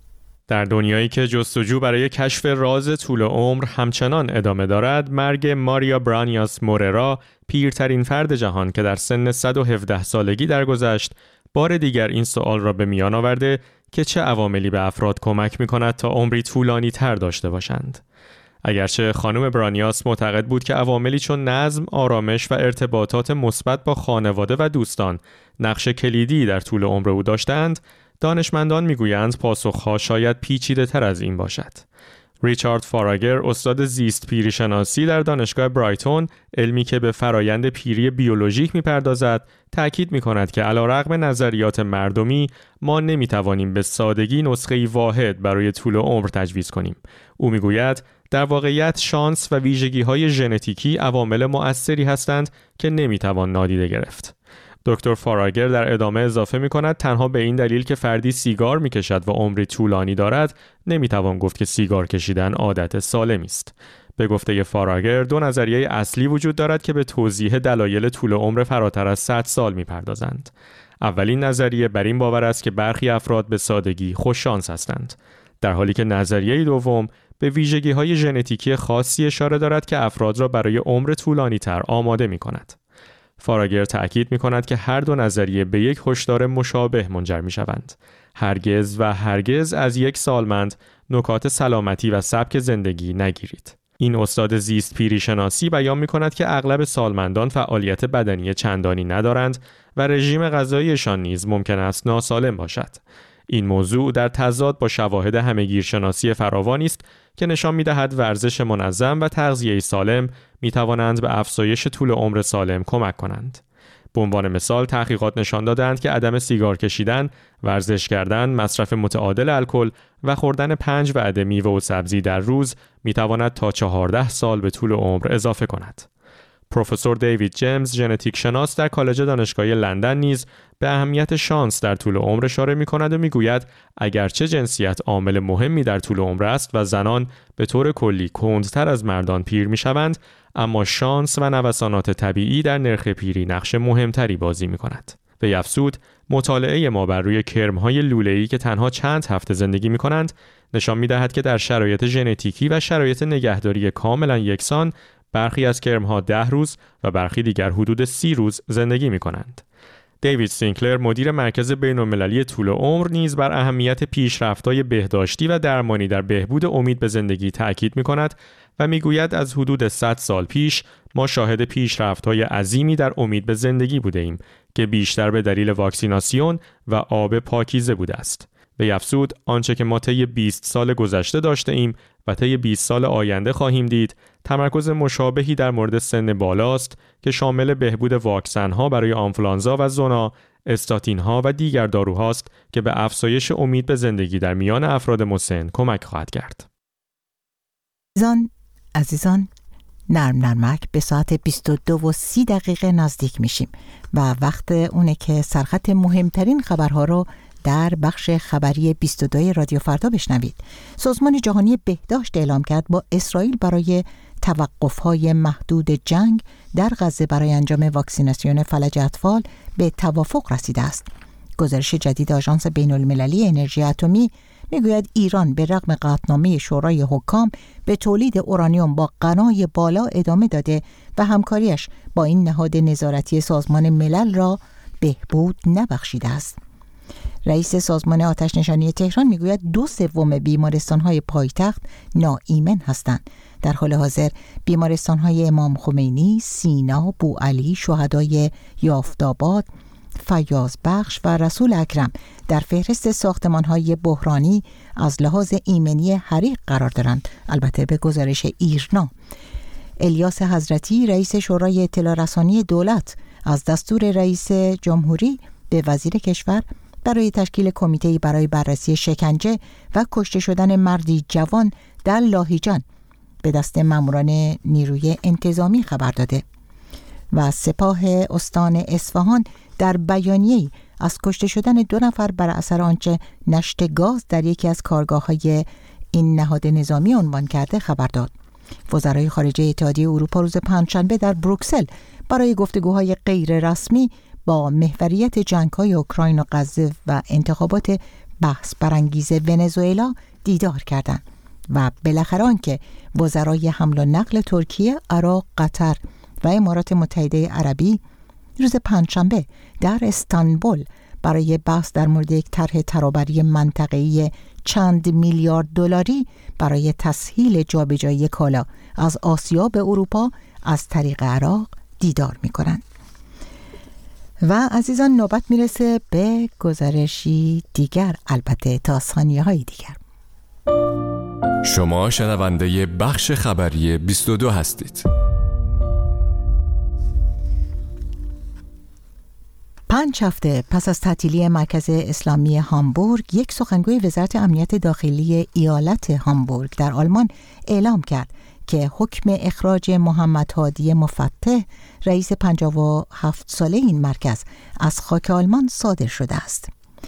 در دنیایی که جستجو برای کشف راز طول عمر همچنان ادامه دارد، مرگ ماریا برانیاس موررا، پیرترین فرد جهان که در سن صد و هفده سالگی درگذشت، بار دیگر این سوال را به میان آورده که چه عواملی به افراد کمک می‌کند تا عمری طولانی تر داشته باشند. اگرچه خانم برانیاس معتقد بود که عواملی چون نظم، آرامش و ارتباطات مثبت با خانواده و دوستان نقش کلیدی در طول عمر او داشتند، دانشمندان میگویند پاسخها شاید پیچیده تر از این باشد. ریچارد فاراگر، استاد زیست پیری شناسی در دانشگاه برایتون، علمی که به فرایند پیری بیولوژیک میپردازد، تأکید میکند که علیرغم نظریات مردمی، ما نمیتوانیم به سادگی نسخه‌ای واحد برای طول عمر تجویز کنیم. او میگوید در واقعیت شانس و ویژگی‌های ژنتیکی عوامل مؤثری هستند که نمیتوان نادیده گرفت. دکتر فاراگر در ادامه اضافه می‌کند تنها به این دلیل که فردی سیگار می‌کشد و عمری طولانی دارد، نمی‌توان گفت که سیگار کشیدن عادت سالمی است. به گفته فاراگر، دو نظریه اصلی وجود دارد که به توضیح دلایل طول عمر فراتر از صد سال می‌پردازند. اولین نظریه بر این باور است که برخی افراد به سادگی خوششانس هستند، در حالی که نظریه دوم به ویژگی‌های ژنتیکی خاصی اشاره دارد که افراد را برای عمر طولانی‌تر آماده می‌کند. فاراگر تأکید می‌کند که هر دو نظریه به یک هشدار مشابه منجر می‌شوند. هرگز و هرگز از یک سالمند نکات سلامتی و سبک زندگی نگیرید. این استاد زیست پیری شناسی بیان می‌کند که اغلب سالمندان فعالیت بدنی چندانی ندارند و رژیم غذاییشان نیز ممکن است ناسالم باشد. این موضوع در تضاد با شواهد همه‌گیرشناسی فراوانی است که نشان می‌دهد ورزش منظم و تغذیه سالم می‌توانند به افزایش طول عمر سالم کمک کنند. به عنوان مثال تحقیقات نشان دادند که عدم سیگار کشیدن، ورزش کردن، مصرف متعادل الکل و خوردن پنج وعده میوه و سبزی در روز می‌تواند تا چهارده سال به طول عمر اضافه کند. پروفسور دیوید جیمز، ژنتیک شناس در کالج دانشگاهی لندن، نیز به اهمیت شانس در طول عمر اشاره می‌کند و می‌گوید اگرچه جنسیت عامل مهمی در طول عمر است و زنان به طور کلی کندتر از مردان پیر می‌شوند، اما شانس و نوسانات طبیعی در نرخ پیری نقش مهمتری بازی می‌کند. به افزود، مطالعه ما بر روی کرم‌های لوله‌ای که تنها چند هفته زندگی می‌کنند نشان می‌دهد که در شرایط ژنتیکی و شرایط نگهداری کاملا یکسان برخی از کرم‌ها ده روز و برخی دیگر حدود سی روز زندگی می‌کنند. دیوید سینکلر، مدیر مرکز بین‌المللی طول عمر، نیز بر اهمیت پیشرفت‌های بهداشتی و درمانی در بهبود امید به زندگی تأکید می‌کند و می‌گوید از حدود صد سال پیش ما شاهد پیشرفت‌های عظیمی در امید به زندگی بوده‌ایم که بیشتر به دلیل واکسیناسیون و آب پاکیزه بوده است. وی افزود آنچه که ما طی بیست سال گذشته داشته ایم و طی بیست سال آینده خواهیم دید تمرکز مشابهی در مورد سن بالاست که شامل بهبود واکسن‌ها برای آنفولانزا و زونا، استاتین‌ها و دیگر داروهاست که به افزایش امید به زندگی در میان افراد مسن کمک خواهد کرد. عزیزان عزیزان نرم نرمک به ساعت بیست و دو و سی دقیقه نزدیک میشیم و وقت اونه که سرخط مهمترین خبرها رو در بخش خبری بیست و دو رادیو فردا بشنوید. سازمان جهانی بهداشت اعلام کرد با اسرائیل برای توقف‌های محدود جنگ در غزه برای انجام واکسیناسیون فلج اطفال به توافق رسیده است. گزارش جدید آژانس بین‌المللی انرژی اتمی میگوید ایران به رغم قطعنامه شورای حکام به تولید اورانیوم با غنای بالا ادامه داده و همکاریش با این نهاد نظارتی سازمان ملل را بهبود نبخشیده است. رئیس سازمان آتش نشانی تهران میگوید دو سوم بیمارستان‌های پایتخت ناایمن هستند. در حال حاضر بیمارستان‌های امام خمینی، سینا، بوعلی، شهدای یافت‌آباد، فیاض بخش و رسول اکرم در فهرست ساختمان‌های بحرانی از لحاظ ایمنی حریق قرار دارند، البته به گزارش ایرنا. الیاس حضرتی رئیس شورای اطلاع رسانی دولت از دستور رئیس جمهوری به وزیر کشور برای تشکیل کمیته‌ای برای بررسی شکنجه و کشته شدن مردی جوان در لاهیجان به دست ماموران نیروی انتظامی خبر داده و سپاه استان اصفهان در بیانیه‌ای از کشته شدن دو نفر بر اثر آنچه نشت گاز در یکی از کارگاه‌های این نهاد نظامی عنوان کرده خبر داد. وزرای خارجه اتحادیه اروپا روز پنجشنبه در بروکسل برای گفتگوهای غیر رسمی با محوریت جنگ‌های اوکراین و غزه و انتخابات بحث برانگیز ونزوئلا دیدار کردند و بالاخره آنکه وزرای حمل و نقل ترکیه، عراق، قطر و امارات متحده عربی روز پنجشنبه در استانبول برای بحث در مورد یک طرح ترابری منطقه‌ای چند میلیارد دلاری برای تسهیل جابجایی کالا از آسیا به اروپا از طریق عراق دیدار می‌کنند. و عزیزان نوبت میرسه به گزارشی دیگر، البته تا ثانیه‌های دیگر. شما شنونده بخش خبری بیست و دو هستید. پنج هفته پس از تعطیلی مرکز اسلامی هامبورگ، یک سخنگوی وزارت امنیت داخلی ایالت هامبورگ در آلمان اعلام کرد که حکم اخراج محمد هادی مفتح، رئیس پنجاه و هفت ساله این مرکز، از خاک آلمان صادر شده است.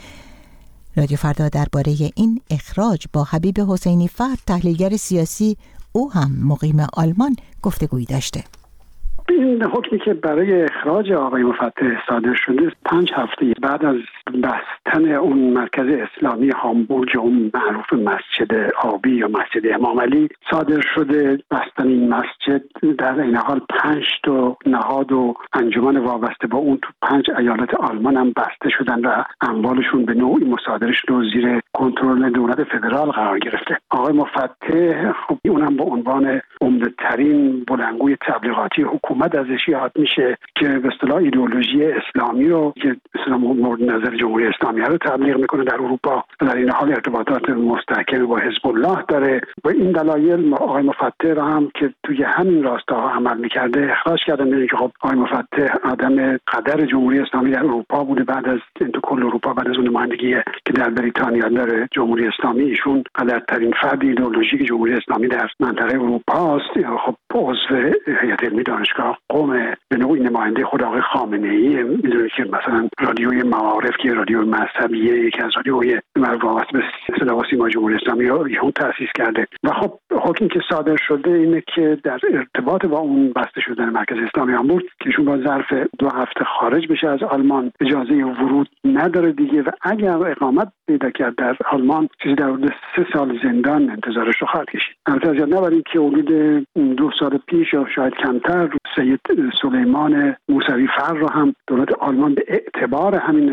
رادیو فردا درباره این اخراج با حبیب حسینی فرد، تحلیلگر سیاسی او هم مقیم آلمان، گفتگویی داشته. این حکمی که برای اخراج آقای مفتح صادر شده پنج هفته بعد از بستن اون مرکز اسلامی هامبورگ، اون معروف مسجد آبی یا مسجد امام علی صادر شده. بستن این مسجد در این حال پنج تا نهاد و انجمن وابسته با اون تو پنج ایالت آلمان هم بسته شدن و اموالشون به نوعی مصادره شده و زیر کنترل دولت فدرال قرار گرفته. آقای مفتح خب اونم به عنوان عمده‌ترین بلندگوی تبلیغاتی حکومت ازش یاد میشه که به اصطلاح ایدئولوژی اسلامی رو که مثلا مورد نظر جمهوری اسلامی رو تبلیغ میکنه در اروپا و در این حال ارتباطات مستحکم با حزب الله داره. و این دلایل آقای مفتح رو هم که توی همین راستا عمل میکرده اخراج کردن. میگه که خب آقای مفتح آدم قدر جمهوری اسلامی در اروپا بوده، بعد از تو کل اروپا، بعد از اون نمایندگی که در بریتانیا داره جمهوری اسلامی، ایشون قدرترین فرد ایدئولوژیک جمهوری اسلامی در منطقه اروپا است. خب عضو هیئت علمی دانشگاه قم به نوعی نماینده خود آقای خامنه‌ای. میدونید که مثلا رادیوی معارف که رادیو مذهبیه، یکی از رادیوهای وابسته به صدا و سیما جمهوری اسلامی رو ایشون تأسیس کرده. و خب حکمی که صادر شده اینه که در ارتباط با اون بسته شدن مرکز اسلامی هامبورگ که ایشون با ظرف دو هفته خارج بشه از آلمان، اجازه ورود نداره دیگه و اگر اقامت پیدا کرد در آلمان چیزی در حدود سه سال زندان انتظارش رو خواهد کشید. البته از یاد نبرید که حدود دو سال پیش یا شاید کمتر سید سلیمان موسوی فر رو هم دولت آلمان به اعتبار همین ارتباطات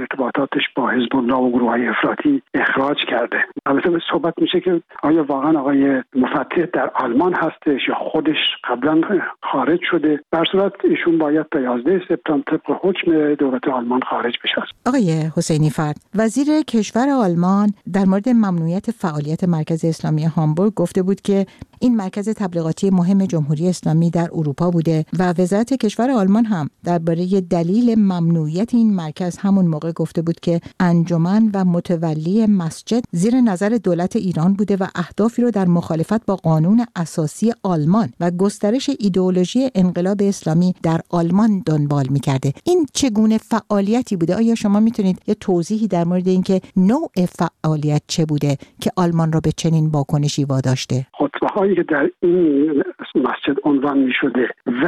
ارتباطاتش با حزب الله و گروه‌های افراطی اخراج کرده. البته صحبت میشه که آیا واقعا آقای مفتح در آلمان هستش یا خودش قبلا خارج شده. در صورت ایشون باید تا یازده سپتامبر طبق حکم دولت آلمان خارج بشه. آقای حسینی فرد، وزیر کشور آلمان در مورد ممنوعیت فعالیت مرکز اسلامی هامبورگ گفته بود که این مرکز تبلیغاتی مهم جمهوری اسلامی در اروپا بوده و وزارت کشور آلمان هم درباره دلیل ممنوعیت این مرکز همون موقع گفته بود که انجمن و متولی مسجد زیر نظر دولت ایران بوده و اهدافی رو در مخالفت با قانون اساسی آلمان و گسترش ایدئولوژی انقلاب اسلامی در آلمان دنبال می‌کرده. این چگونه فعالیتی بوده؟ آیا شما میتونید یه توضیحی در مورد اینکه نوع فعالیت چه بوده که آلمان را به چنین واکنشی واداشته؟ خطبه‌هایی که در این مسجد عنوان می‌شده و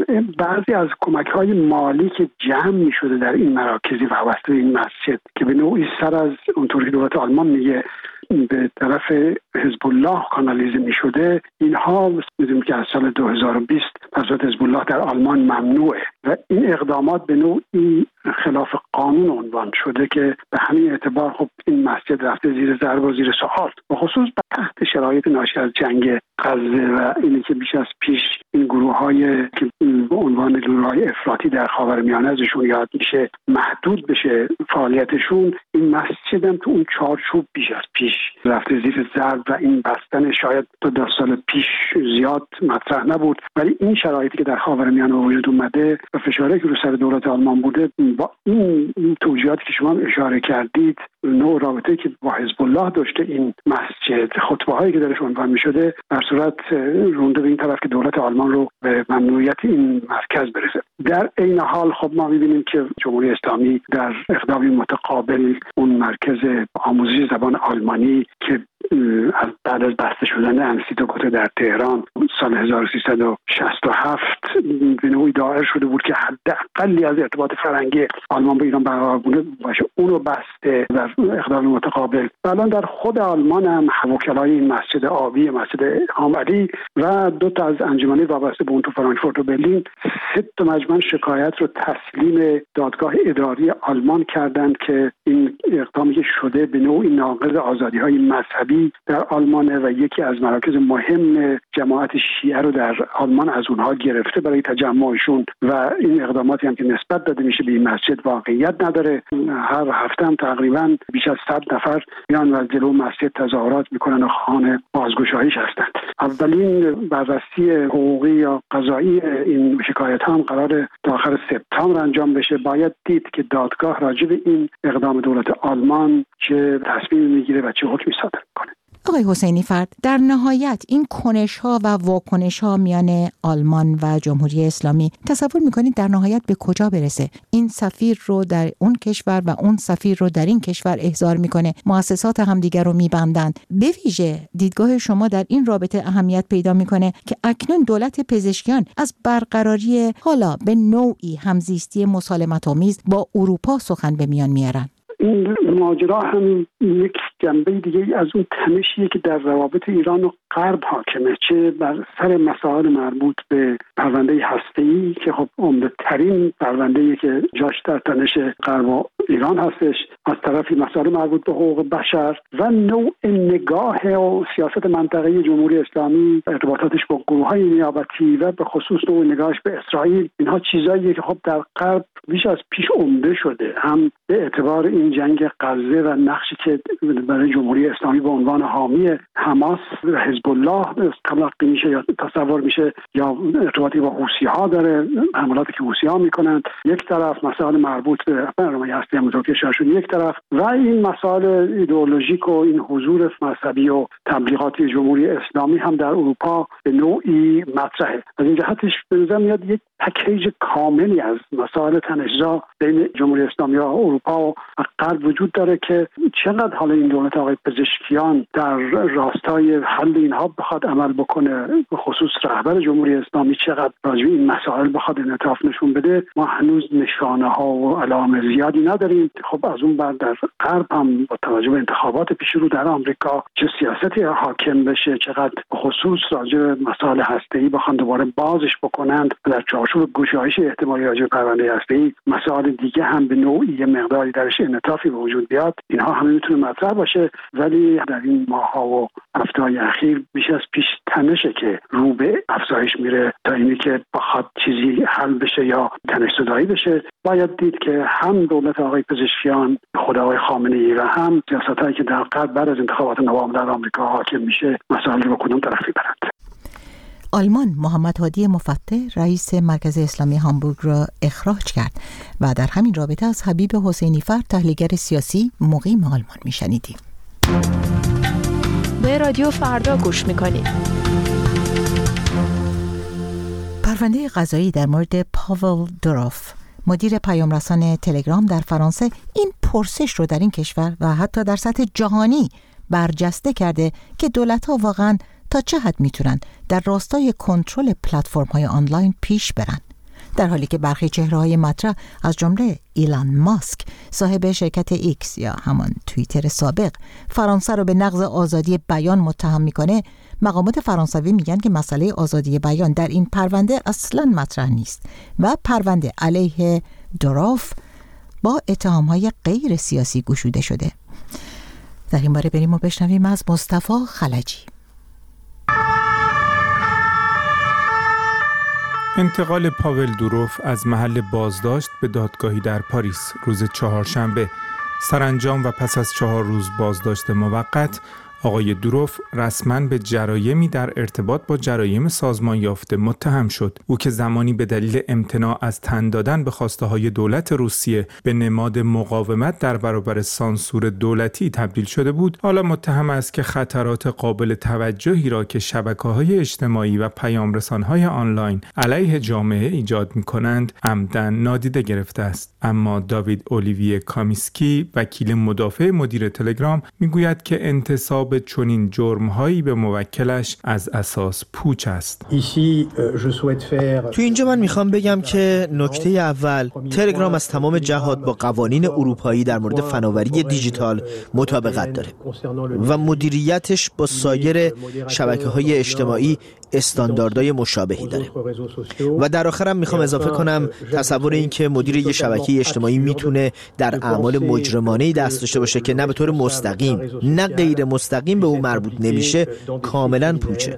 بعضی از کمک‌های مالی که جمع می‌شده در این مراکزی وابسته به این مسجد که به نوعی سر از اونطوری که دولت آلمان میگه به طرف حزب الله کانالیزه می شده، اینها می‌دونیم که از سال دو هزار و بیست توسط حزب الله در آلمان ممنوعه و این اقدامات به نوعی خلاف قانون عنوان شده که به همین اعتبار خب این مسجد رفته زیر ضرب و زیر سوال، به خصوص تحت شرایط ناشی از جنگ غزه و اینی که بیش از پیش این گروه‌های که به عنوان گروه‌های افراطی در خاورمیانه ازشون یاد میشه محدود بشه فعالیتشون. این مسجد هم تو اون چارچوب بیش از پیش رفته زیر ضرب و این بستن شاید دو, دو سال پیش زیاد مطرح نبود، ولی این شرایطی که در خاورمیانه وجود اومده و فشاری که رو سر دولت آلمان بوده با این توجیهاتی که شما اشاره کردید، نوع رابطه‌ای که با حزب الله داشته این مسجد، خطبه‌هایی که درش عنوان می‌شده، در صورت رونده به این طرف که دولت آلمان رو به ممنوعیت این مرکز برسه. در این حال خب ما می‌بینیم که جمهوری اسلامی در اقدامی متقابل اون مرکز آموزش زبان آلمانی که از بعد از بسته شدن انستیتوت در تهران سال هزار و سیصد و شصت و هفت به نوعی دایر شده بود که حداقلی از ارتباط فرهنگی آلمان به ایران برقرار باشه، اون رو بسته در اقدام متقابل. الان در خود آلمان هم وکلای این مسجد آبی، مسجد امام علی و دو تا از انجمن‌های وابسته به اون تو فرانکفورت و برلین سه تا مجمع شکایت رو تسلیم دادگاه اداری آلمان کردند که این اقدامی که شده به نوعی ناقض آزادی‌های مذهبی در آلمان و یکی از مراکز مهم جماعت شیعه رو در آلمان از اونها گرفته برای تجمعشون و این اقداماتی هم که نسبت داده میشه به این مسجد واقعیت نداره. هر هفته هم تقریبا بیش از صد نفر میان و جلو مسجد تظاهرات میکنن و خواهان بازگشاییش هستند. اولین بررسی حقوقی یا قضایی این شکایت هم قرار تا آخر سپتامبر انجام بشه. باید دید که دادگاه راجع به این اقدام دولت آلمان چه تصمیمی میگیره و چه حکمی صادر میکنه. آقای حسینی فرد، در نهایت این کنش‌ها و واکنش‌ها میان آلمان و جمهوری اسلامی تصور می‌کنید در نهایت به کجا برسه؟ این سفیر رو در اون کشور و اون سفیر رو در این کشور احضار می‌کنه، مؤسسات همدیگر رو می‌بندند. به ویژه دیدگاه شما در این رابطه اهمیت پیدا می‌کنه که اکنون دولت پزشکیان از برقراری حالا به نوعی همزیستی مسالمت‌آمیز با اروپا سخن به میان میارن. این ماجرا هم یک جنبه دیگه از اون تنشیه که در روابط ایران و غرب حاکمه، چه بر سر مسائل مربوط به پرونده هسته‌ای که خب عمده‌ترین پرونده‌ای که جاش در تنش غرب و ایران هستش، از طرفی مسائل مربوط به حقوق بشر و نوع نگاه و سیاست منطقه‌ای جمهوری اسلامی، ارتباطاتش با گروه‌های نیابتی و به خصوص نوع نگاهش به اسرائیل. اینها چیزاییه که خب در غرب بیش از پیش عمده شده، هم به اعتبار این جنگ غزه و نقشی که برای جمهوری اسلامی به عنوان حامی حماس و حزب الله تلقی میشه یا تصور میشه، یا ارتباطی با حوثی‌ها داره، حملاتی که حوثی‌ها میکنند یک طرف، مسائل مربوط به برنامه هسته همونطور که اشاره شد یک طرف، و این مسائل ایدئولوژیک و این حضور مذهبی و تبلیغاتی جمهوری اسلامی هم در اروپا به نوعی مطرحه. از این جهتش به نظر میاد یک پکیج کاملی از مسائل تنش‌زا بین جمهوری اسلامی و اروپا و غرب وجود داره که چقدر حالا این دولت آقای پزشکیان در راستای حل اینها بخواد عمل بکنه، به خصوص رهبر جمهوری اسلامی چقدر راجع به این مسائل بخواد انعطاف نشون بده، ما هنوز نشانه ها و علائم زیادی نداریم. خب از اون بعد در غرب هم با توجه به انتخابات پیش رو در آمریکا چه سیاستی حاکم بشه، چقدر به خصوص راجع به مسائل هسته‌ای بخوان دوباره بازش بکنند، در چارچوب گشایش احتمالی راجع به پرونده هسته‌ای مسائل دیگه هم به نوعی مقداری درش انعطافی به وجود بیاد، اینها همه میتونه مطرح باشه. ولی در این ماه‌ها و هفته‌های اخیر بیش از پیش تنشه که رو به افزایش میره تا اینی که بخواد چیزی حل بشه یا تنش زدایی بشه. باید دید که هم دولت آقای پزشکیان، خود آقای خامنه‌ای و هم سیاستایی که در قبل بعد از انتخابات نوامبر در آمریکا حاکم میشه مسائل رو کدوم طرفی برند. آلمان محمد هادی مفتح رئیس مرکز اسلامی هامبورگ را اخراج کرد و در همین رابطه از حبیب حسینی فرد تحلیلگر سیاسی مقیم آلمان میشنیدیم. به رادیو فردا گوش میکنید. پرونده قضایی در مورد پاول دوروف، مدیر پیامرسان تلگرام در فرانسه، این پرسش رو در این کشور و حتی در سطح جهانی برجسته کرده که دولت‌ها واقعاً تا چه حد میتونن در راستای کنترل پلتفرم‌های آنلاین پیش برن، در حالی که برخی چهره‌های مطرح از جمله ایلان ماسک صاحب شرکت ایکس یا همان توییتر سابق فرانسه رو به نقض آزادی بیان متهم میکنه. مقامات فرانسوی میگن که مسئله آزادی بیان در این پرونده اصلاً مطرح نیست و پرونده علیه دوروف با اتهام‌های غیر سیاسی گشوده شده. در این باره بریم و بشنویم از مصطفی خلجی. انتقال پاول دوروف از محل بازداشت به دادگاهی در پاریس روز چهارشنبه. سرانجام و پس از چهار روز بازداشت موقت، آقای دوروف رسما به جرایمی در ارتباط با جرایم سازمان یافته متهم شد. او که زمانی به دلیل امتناع از تن دادن به خواسته های دولت روسیه به نماد مقاومت در برابر سانسور دولتی تبدیل شده بود، حالا متهم است که خطرات قابل توجهی را که شبکه‌های اجتماعی و پیامرسان‌های آنلاین علیه جامعه ایجاد می‌کنند عمدن نادیده گرفته است. اما داوید اولیویه کامیسکی، وکیل مدافع مدیر تلگرام، میگوید که انتصاب چنین جرم‌هایی به موکلش از اساس پوچ است. تو اینجا من میخوام بگم که نکته اول، تلگرام از تمام جهات با قوانین اروپایی در مورد فناوری دیجیتال مطابقت داره و مدیریتش با سایر شبکه‌های اجتماعی استانداردهای مشابهی داره. و در آخرم میخوام اضافه کنم تصور این که مدیر یه شبکه اجتماعی میتونه در اعمال مجرمانه‌ای دست داشته باشه که نه به طور مستقیم نه غیر مستقیم به او مربوط نمیشه کاملا پوچه.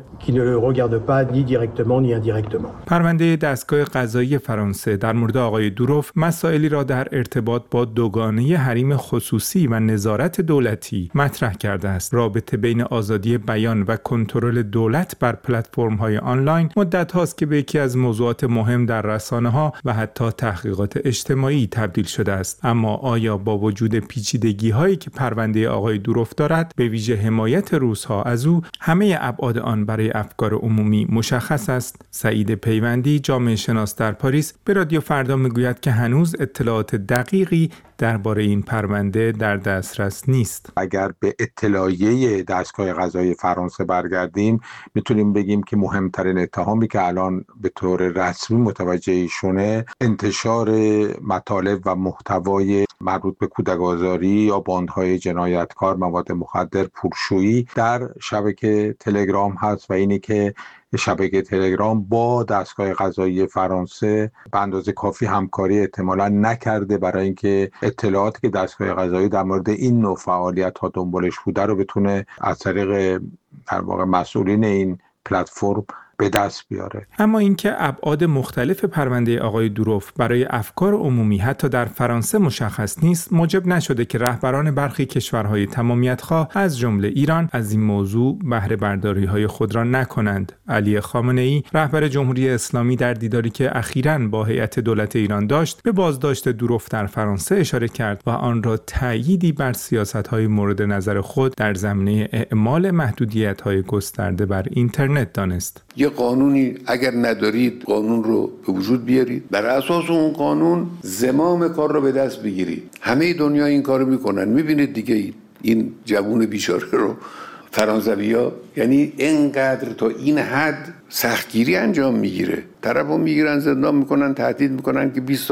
پرونده دستگاه قضایی فرانسه در مورد آقای دوروف مسائلی را در ارتباط با دوگانه حریم خصوصی و نظارت دولتی مطرح کرده است. رابطه بین آزادی بیان و کنترل دولت بر پلتفرم‌های آنلاین مدت هاست که به یکی از موضوعات مهم در رسانه‌ها و حتی تحقیقات اجتماعی تبدیل شده است. اما آیا با وجود پیچیدگی‌هایی که پرونده آقای دوروف دارد، به ویژه حمایت روس‌ها از او، همه ابعاد آن برای افکار عمومی مشخص است؟ سعید پیوندی، جامعه شناس در پاریس، به رادیو فردا میگوید که هنوز اطلاعات دقیقی درباره این پرونده در دسترس نیست. اگر به اطلاعیه دستگاه قضایی فرانسه برگردیم، میتونیم بگیم که مهمترین اتهامی که الان به طور رسمی متوجه ایشونه انتشار مطالب و محتوای مربوط به کودک‌آزاری یا باندهای جنایتکار، مواد مخدر، پولشویی در شبکه تلگرام هست و اینی که شبکه تلگرام با دستگاه قضایی فرانسه به اندازه کافی همکاری احتمالاً نکرده برای اینکه اطلاعاتی که دستگاه قضایی در مورد این نوع فعالیت ها دنبالش بوده رو بتونه از طریق در واقع مسئولین این پلتفرم به دست بیاره. اما اینکه ابعاد مختلف پرونده آقای دوروف برای افکار عمومی حتی در فرانسه مشخص نیست، موجب نشده که رهبران برخی کشورهای تمامیت‌خواه از جمله ایران از این موضوع بهره برداری‌های خود را نکنند. علی خامنه‌ای، رهبر جمهوری اسلامی، در دیداری که اخیراً با هیئت دولت ایران داشت، به بازداشت دوروف در فرانسه اشاره کرد و آن را تأییدی بر سیاست‌های مورد نظر خود در زمینه اعمال محدودیت‌های گسترده بر اینترنت دانست. یه قانونی اگر ندارید قانون رو به وجود بیارید، بر اساس اون قانون زمام کار رو به دست بگیرید. همه دنیا این کارو میکنن. میبینید دیگه این جوون بیچاره رو فرانسوی‌ها، یعنی اینقدر تا این حد سختگیری انجام میگیره. طرفو میگیرن زندان میکنن، تهدید میکنن که بیست سال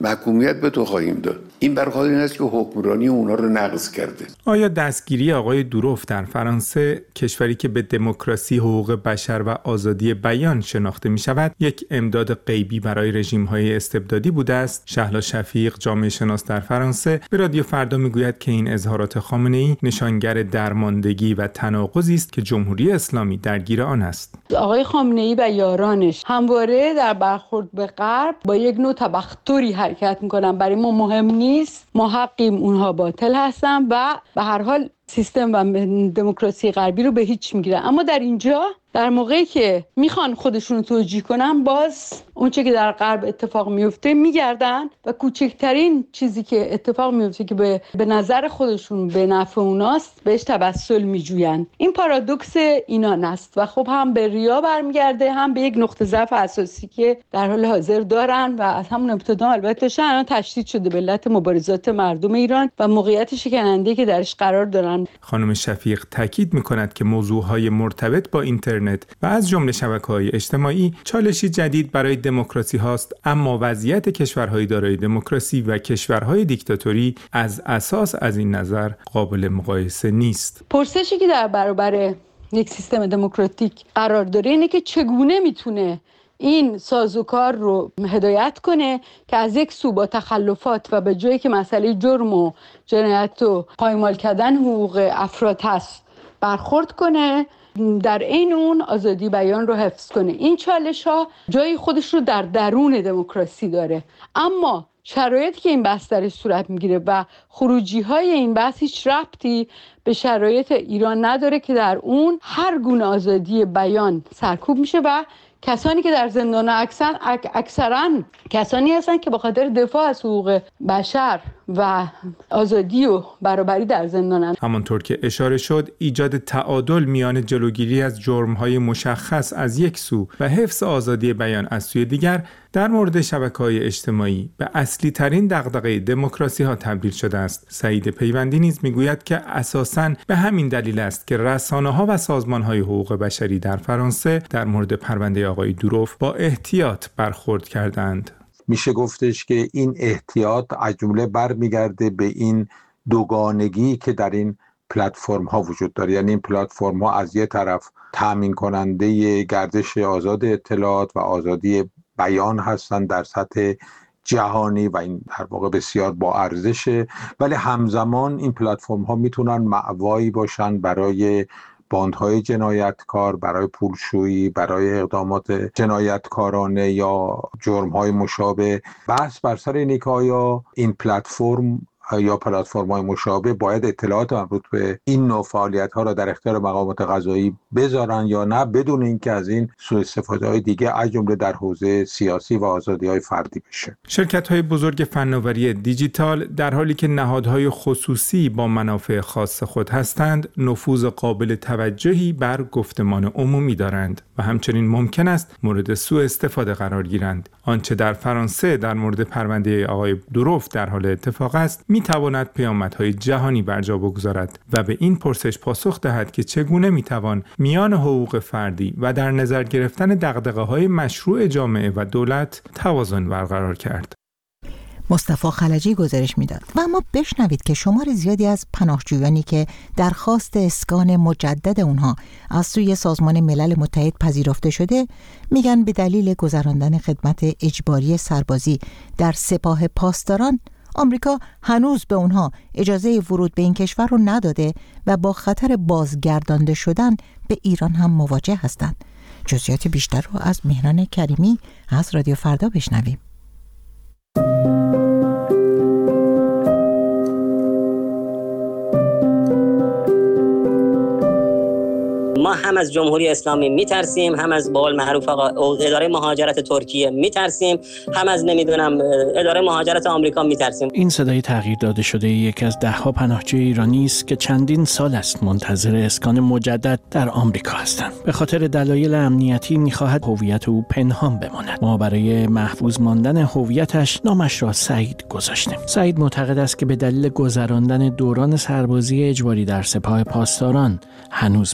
محکومیت به تو خواهیم داد. این برخلاف این است که حکمرانی اونا رو نقض کرده. آیا دستگیری آقای دوروف در فرانسه، کشوری که به دموکراسی، حقوق بشر و آزادی بیان شناخته می شود، یک امداد غیبی برای رژیم‌های استبدادی بوده است؟ شهلا شفیق، جامعه شناس در فرانسه، به رادیو فردا میگوید که این اظهارات خامنه‌ای نشانگر درماندگی و تناقضی است که جمهوری اسلامی درگیر آن است. آقای خامنه‌ای و یارانش همواره در برخورد به غرب با یک نوع تبختری حرکت می‌کنن. برای ما مهم نیست، ما حقیم، اونها باطل هستن و به هر حال سیستم و دموکراسی غربی رو به هیچ میگیرن. اما در اینجا در موقعی که میخوان خودشون رو توجیه کنن، باز اونچه که در غرب اتفاق میفته میگردن و کوچکترین چیزی که اتفاق میفته که به, به نظر خودشون به نفع اوناست بهش تبسل میجوین. این پارادوکس اینان است و خب هم به ریا برمیگرده، هم به یک نقطه ضعف اساسی که در حال حاضر دارن و از همون ابتدا البته الان تشدید شده به علت مبارزات مردم ایران و موقعیت شکننده که درش قرار دارن. خانم شفیق تاکید میکند که موضوعهای مرتبط با اینترنت و از جمله شبکه‌های اجتماعی چالشی جدید برای دموکراسی هاست، اما وضعیت کشورهای دارای دموکراسی و کشورهای دیکتاتوری از اساس از این نظر قابل مقایسه نیست. پرسشی که در برابر یک سیستم دموکراتیک قرار داره اینه که چگونه میتونه این سازوکار رو هدایت کنه که از یک سو با تخلفات و به جایی که مسئله جرم و جنایت و پایمال کردن حقوق افراد هست برخورد کنه، در این اون آزادی بیان رو حفظ کنه. این چالش ها جای خودش رو در درون دموکراسی داره، اما شرایطی که این بحث درش صورت میگیره و خروجی های این بحث هیچ ربطی به شرایط ایران نداره که در اون هر گونه آزادی بیان سرکوب میشه و کسانی که در زندان اکثر اکثرا کسانی هستند که به خاطر دفاع از حقوق بشر و آزادی و برابری در زندانند. همانطور که اشاره شد، ایجاد تعادل میان جلوگیری از جرم‌های مشخص از یک سو و حفظ آزادی بیان از سوی دیگر در مورد شبکه‌های اجتماعی به اصلی ترین دغدغه دموکراسی‌ها تبدیل شده است. سعید پیوندی نیز میگوید که اساساً به همین دلیل است که رسانه‌ها و سازمان‌های حقوق بشری در فرانسه در مورد پرونده آقای دوروف با احتیاط برخورد کردند. میشه گفتش که این احتیاط از جمله برمیگرده به این دوگانگی که در این پلتفرم ها وجود داره. یعنی این پلتفرم ها از یه طرف تامین کننده گردش آزاد اطلاعات و آزادی بیان هستند در سطح جهانی و این در واقع بسیار با ارزشه، ولی همزمان این پلتفرم ها میتونن مأوایی باشن برای باندهای جنایتکار، برای پولشویی، برای اقدامات جنایتکارانه یا جرم‌های مشابه. بحث بر سر اینه که آیا این پلتفرم یا پلتفرم‌های مشابه باید اطلاعات مربوط به این نوع فعالیت‌ها را در اختیار مقامات قضایی بذارن یا نه، بدون اینکه از این سوء استفاده‌های دیگه از جمله در حوزه سیاسی و آزادی‌های فردی بشه. شرکت‌های بزرگ فناوری دیجیتال در حالی که نهادهای خصوصی با منافع خاص خود هستند، نفوذ قابل توجهی بر گفتمان عمومی دارند و همچنین ممکن است مورد سوء استفاده قرار گیرند. آنچه در فرانسه در مورد پرونده آقای دوروف در حال اتفاق است، می‌تواند پیامدهای جهانی بر جا بگذارد و به این پرسش پاسخ دهد که چگونه می‌توان میان حقوق فردی و در نظر گرفتن دغدغه‌های مشروع جامعه و دولت توازن برقرار کرد. مصطفی خلجی گزارش میداد. و اما بشنوید که شمار زیادی از پناهجویانی که درخواست اسکان مجدد اونها از سوی سازمان ملل متحد پذیرفته شده، میگن به دلیل گذراندن خدمت اجباری سربازی در سپاه پاسداران، آمریکا هنوز به اونها اجازه ورود به این کشور رو نداده و با خطر بازگردانده شدن به ایران هم مواجه هستند. جزئیات بیشتر رو از مهران کریمی از رادیو فردا بشنویم. ما هم از جمهوری اسلامی میترسیم، هم از بقول معروف آقا اداره مهاجرت ترکیه میترسیم، هم از نمیدونم اداره مهاجرت آمریکا میترسیم. این صدای تغییر داده شده یکی از ده‌ها پناهجوی ایرانی است که چندین سال است منتظر اسکان مجدد در آمریکا هستند. به خاطر دلایل امنیتی میخواهد هویت او پنهان بماند. ما برای محفوظ ماندن هویتش نامش را سعید گذاشتیم. سعید معتقد است که به دلیل گذراندن دوران سربازی اجباری در سپاه پاسداران هنوز به او اجازه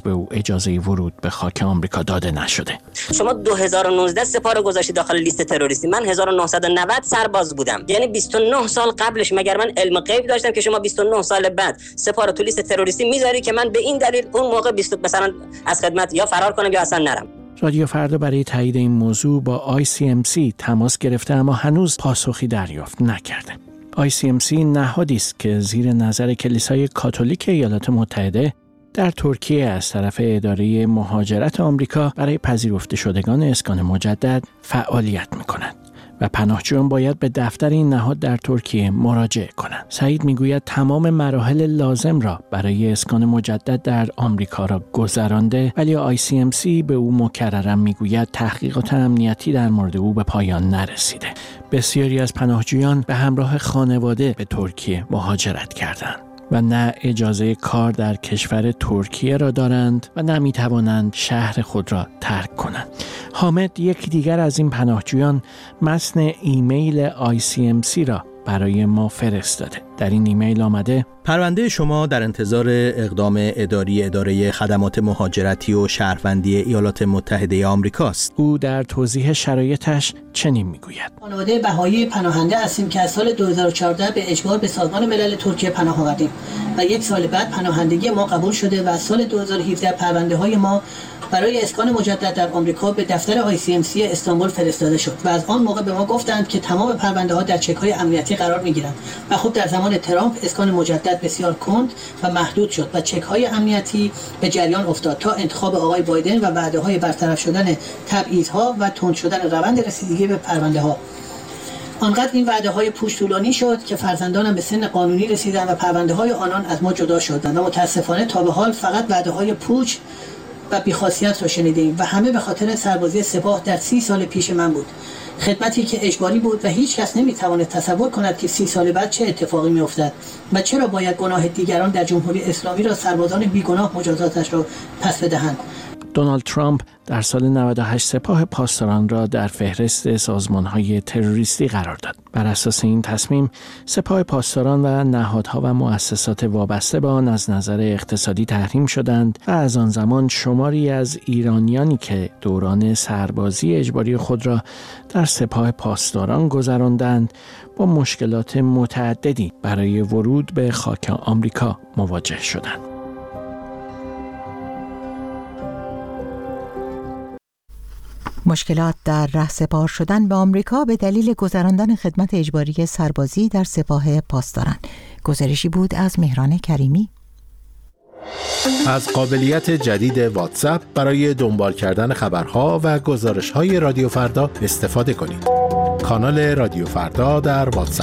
اجازه ورود به خاک آمریکا داده نشده. شما دو هزار و نوزده سپاه رو گذاشتید داخل لیست تروریستی. من هزار و نهصد و نود سرباز بودم، یعنی بیست و نه سال قبلش. مگر من علم غیب داشتم که شما بیست و نه سال بعد سپاه رو تو لیست تروریستی میذاری که من به این دلیل اون موقع بیست مثلا از خدمت یا فرار کنم یا اصلا نرم؟ رادیو فردا برای تایید این موضوع با آی سی ام سی تماس گرفته، اما هنوز پاسخی دریافت نکرده. آی سی ام سی نهادی است که زیر نظر کلیسای کاتولیک ایالات متحده در ترکیه از طرف اداره مهاجرت آمریکا برای پذیرفته شدگان اسکان مجدد فعالیت می‌کند و پناهجویان باید به دفتر این نهاد در ترکیه مراجعه کنند. سعید میگوید تمام مراحل لازم را برای اسکان مجدد در آمریکا را گذرانده، ولی آی سی ام سی به او مکررا میگوید تحقیقات امنیتی در مورد او به پایان نرسیده. بسیاری از پناهجویان به همراه خانواده به ترکیه مهاجرت کردند و نه اجازه کار در کشور ترکیه را دارند و نه می توانند شهر خود را ترک کنند. حامد، یک دیگر از این پناهجویان، متن ایمیل آی سی ام سی را برای ما فرستاده. در این ایمیل آمده: پرونده شما در انتظار اقدام اداری اداره خدمات مهاجرتی و شهروندی ایالات متحده آمریکاست. او در توضیح شرایطش چنین میگوید: خانواده بهایی پناهنده هستیم که از سال دو هزار و چهارده به اجبار به سازمان ملل ترکیه پناه آوردیم و یک سال بعد پناهندگی ما قبول شده و از سال دو هزار و هفده پرونده های ما برای اسکان مجدد در آمریکا به دفتر آی سی ام سی استانبول فرستاده شد و از آن موقع به ما گفتند که تمام پرونده ها در چک های امنیتی قرار می گیرند و خب در زمان ترامپ اسکان مجدد بسیار کند و محدود شد و چک های امنیتی به جریان افتاد تا انتخاب آقای بایدن و وعده های برطرف شدن تبعیض‌ها و تند شدن روند رسیدگی به پرونده ها. آنقدر این وعده های پوچ طولانی شد که فرزندانم به سن قانونی رسیدند و پرونده های آنان از ما جدا شدند و متاسفانه تا به حال فقط وعده های پوچ و بیخاصیت را شنیدیم و همه به خاطر سربازی سپاه در سی سال پیش من بود. خدمتی که اجباری بود و هیچ کس نمیتواند تصور کند که سی سال بعد چه اتفاقی میافتد و چرا باید گناه دیگران در جمهوری اسلامی را سربازان بیگناه مجازاتش را پس بدهند. دونالد ترامپ در سال نود و هشت سپاه پاسداران را در فهرست سازمان‌های تروریستی قرار داد. بر اساس این تصمیم، سپاه پاسداران و نهادها و مؤسسات وابسته به آن از نظر اقتصادی تحریم شدند و از آن زمان شماری از ایرانیانی که دوران سربازی اجباری خود را در سپاه پاسداران گذراندند، با مشکلات متعددی برای ورود به خاک آمریکا مواجه شدند. مشکلات در رهسپار شدن به آمریکا به دلیل گذراندن خدمت اجباری سربازی در سپاه پاسداران. گزارشی بود از مهران کریمی. از قابلیت جدید واتساپ برای دنبال کردن خبرها و گزارش‌های رادیو فردا استفاده کنید. کانال رادیو فردا در واتساپ.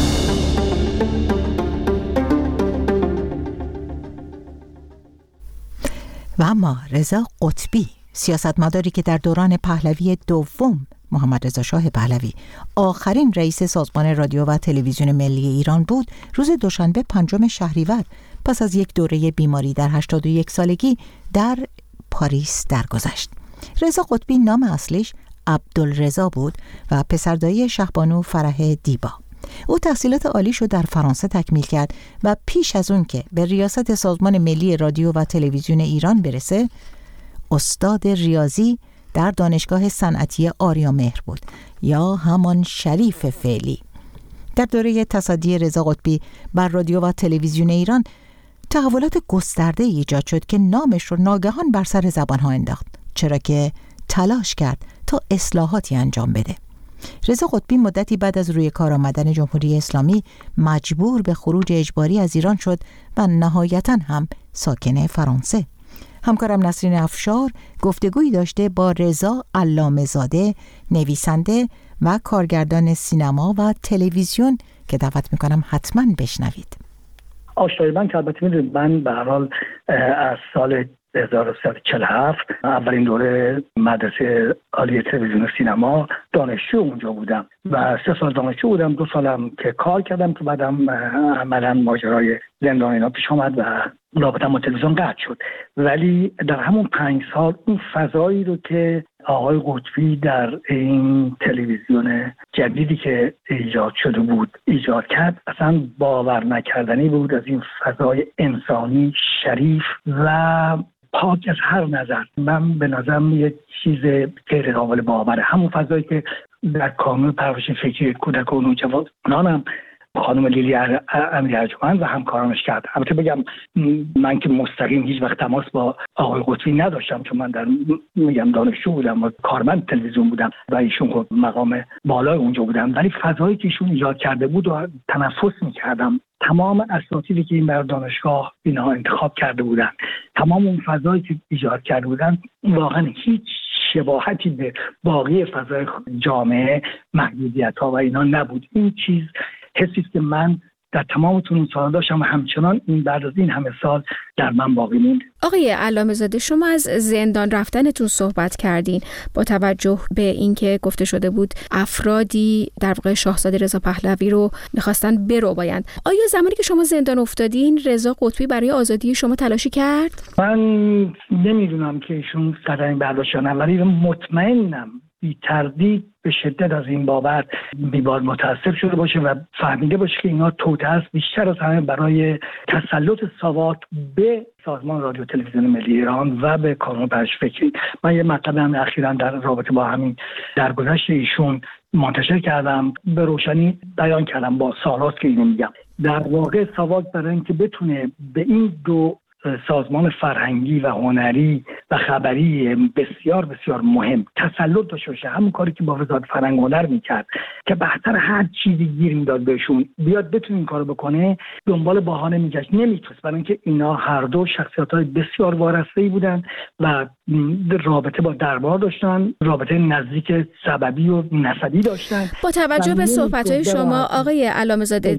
و اما رضا قطبی، سیاستمداری که در دوران پهلوی دوم محمد رضا شاه پهلوی آخرین رئیس سازمان رادیو و تلویزیون ملی ایران بود، روز دوشنبه پنجم شهریور پس از یک دوره بیماری در هشتاد و یک سالگی در پاریس درگذشت. رضا قطبی نام اصلیش عبدالرضا بود و پسردایی شهبانو فرح دیبا. او تحصیلات عالیش رو در فرانسه تکمیل کرد و پیش از اون که به ریاست سازمان ملی رادیو و تلویزیون ایران برسه، استاد ریاضی در دانشگاه صنعتی آریامهر بود یا همان شریف فعلی. در دوره تصدی رضا قطبی بر رادیو و تلویزیون ایران تحولات گسترده ایجاد شد که نامش رو ناگهان بر سر زبانها انداخت، چرا که تلاش کرد تا اصلاحاتی انجام بده. رضا قطبی مدتی بعد از روی کار آمدن جمهوری اسلامی مجبور به خروج اجباری از ایران شد و نهایتاً هم ساکن فرانسه. همکارم نسرین افشار گفتگویی داشته با رضا علامه زاده، نویسنده و کارگردان سینما و تلویزیون که دعوت میکنم حتما بشنوید. آشنایی من که البته میدونید من به هر حال از سال هزار و سیصد و چهل و هفت اولین دوره مدرسه عالی تلویزیون و سینما دانشجو اونجا بودم و سه سال دانشجو بودم، دو سالم که کار کردم که بعدم عملا ماجرای زندان اینا پیش آمد و رابطه‌ام با تلویزیون قطع شد. ولی در همون پنج سال اون فضایی رو که آقای قطبی در این تلویزیون جدیدی که ایجاد شده بود ایجاد کرد، اصلا باور نکردنی بود. از این فضای انسانی شریف و پاک از هر نظر. من به نظرم یک چیز غیر قابل باوره. همون فضایی که در کانون پرورش فکری کودک و نوجوانانم خانم لیلی امیری ارجمند و همکارانش کرد. البته بگم من که مستقیم هیچ وقت تماس با آقای قطبی نداشتم، چون من در میگم دانشجو بودم و کارمند تلویزیون بودم و ایشون خب مقام بالای اونجا بودم، ولی فضایی که ایشون ایجاد کرده بود و تنفس میکردم. تمام اساتیدی که این بر دانشگاه اینها انتخاب کرده بودن، تمام اون فضایی که ایجاد کرده بودن، واقعا هیچ شباهتی به باقی فضای جامعه، محدودیت‌ها و اینا نبود. این چیز حسی که من در تمام اون سال داشتم و همچنان این بعد از این همه سال در من باقی موند. آقای علامه زاده، شما از زندان رفتنتون صحبت کردین با توجه به اینکه گفته شده بود افرادی در واقع شاهزاده رضا پهلوی رو می‌خواستن بربایند. آیا زمانی که شما زندان افتادین رضا قطبی برای آزادی شما تلاشی کرد؟ من نمیدونم که ایشون قدمی برداشت نه، ولی مطمئنم بی تردید به شدت از این بابت بیبار متاسف شده باشه و فهمیده باشه که اینا توطئه است بیشتر از همه برای تسلط ساواک به سازمان رادیو تلویزیون ملی ایران و به کانون پرورش فکری. من یه مطلب هم اخیراً در رابطه با همین درگذشت ایشون منتشر کردم، به روشنی بیان کردم با سالاست که اینو میگم. در واقع ساواک برای اینکه بتونه به این دو سازمان فرهنگی و هنری و خبری بسیار بسیار مهم تسلط داشته باشه، همون کاری که با وزارت فرهنگ و هنر میکرد که بهتر هر چیزی گیر میداد بهشون، بیاد بتونه این کارو بکنه، دنبال بهانه میگشت، نمیتونست، برای اینکه اینا هر دو شخصیت‌های بسیار وارسته‌ای بودن و رابطه با دربار داشتن، رابطه نزدیک سببی و نسبی داشتن. با توجه به صحبت‌های شما آقای علامه زاده،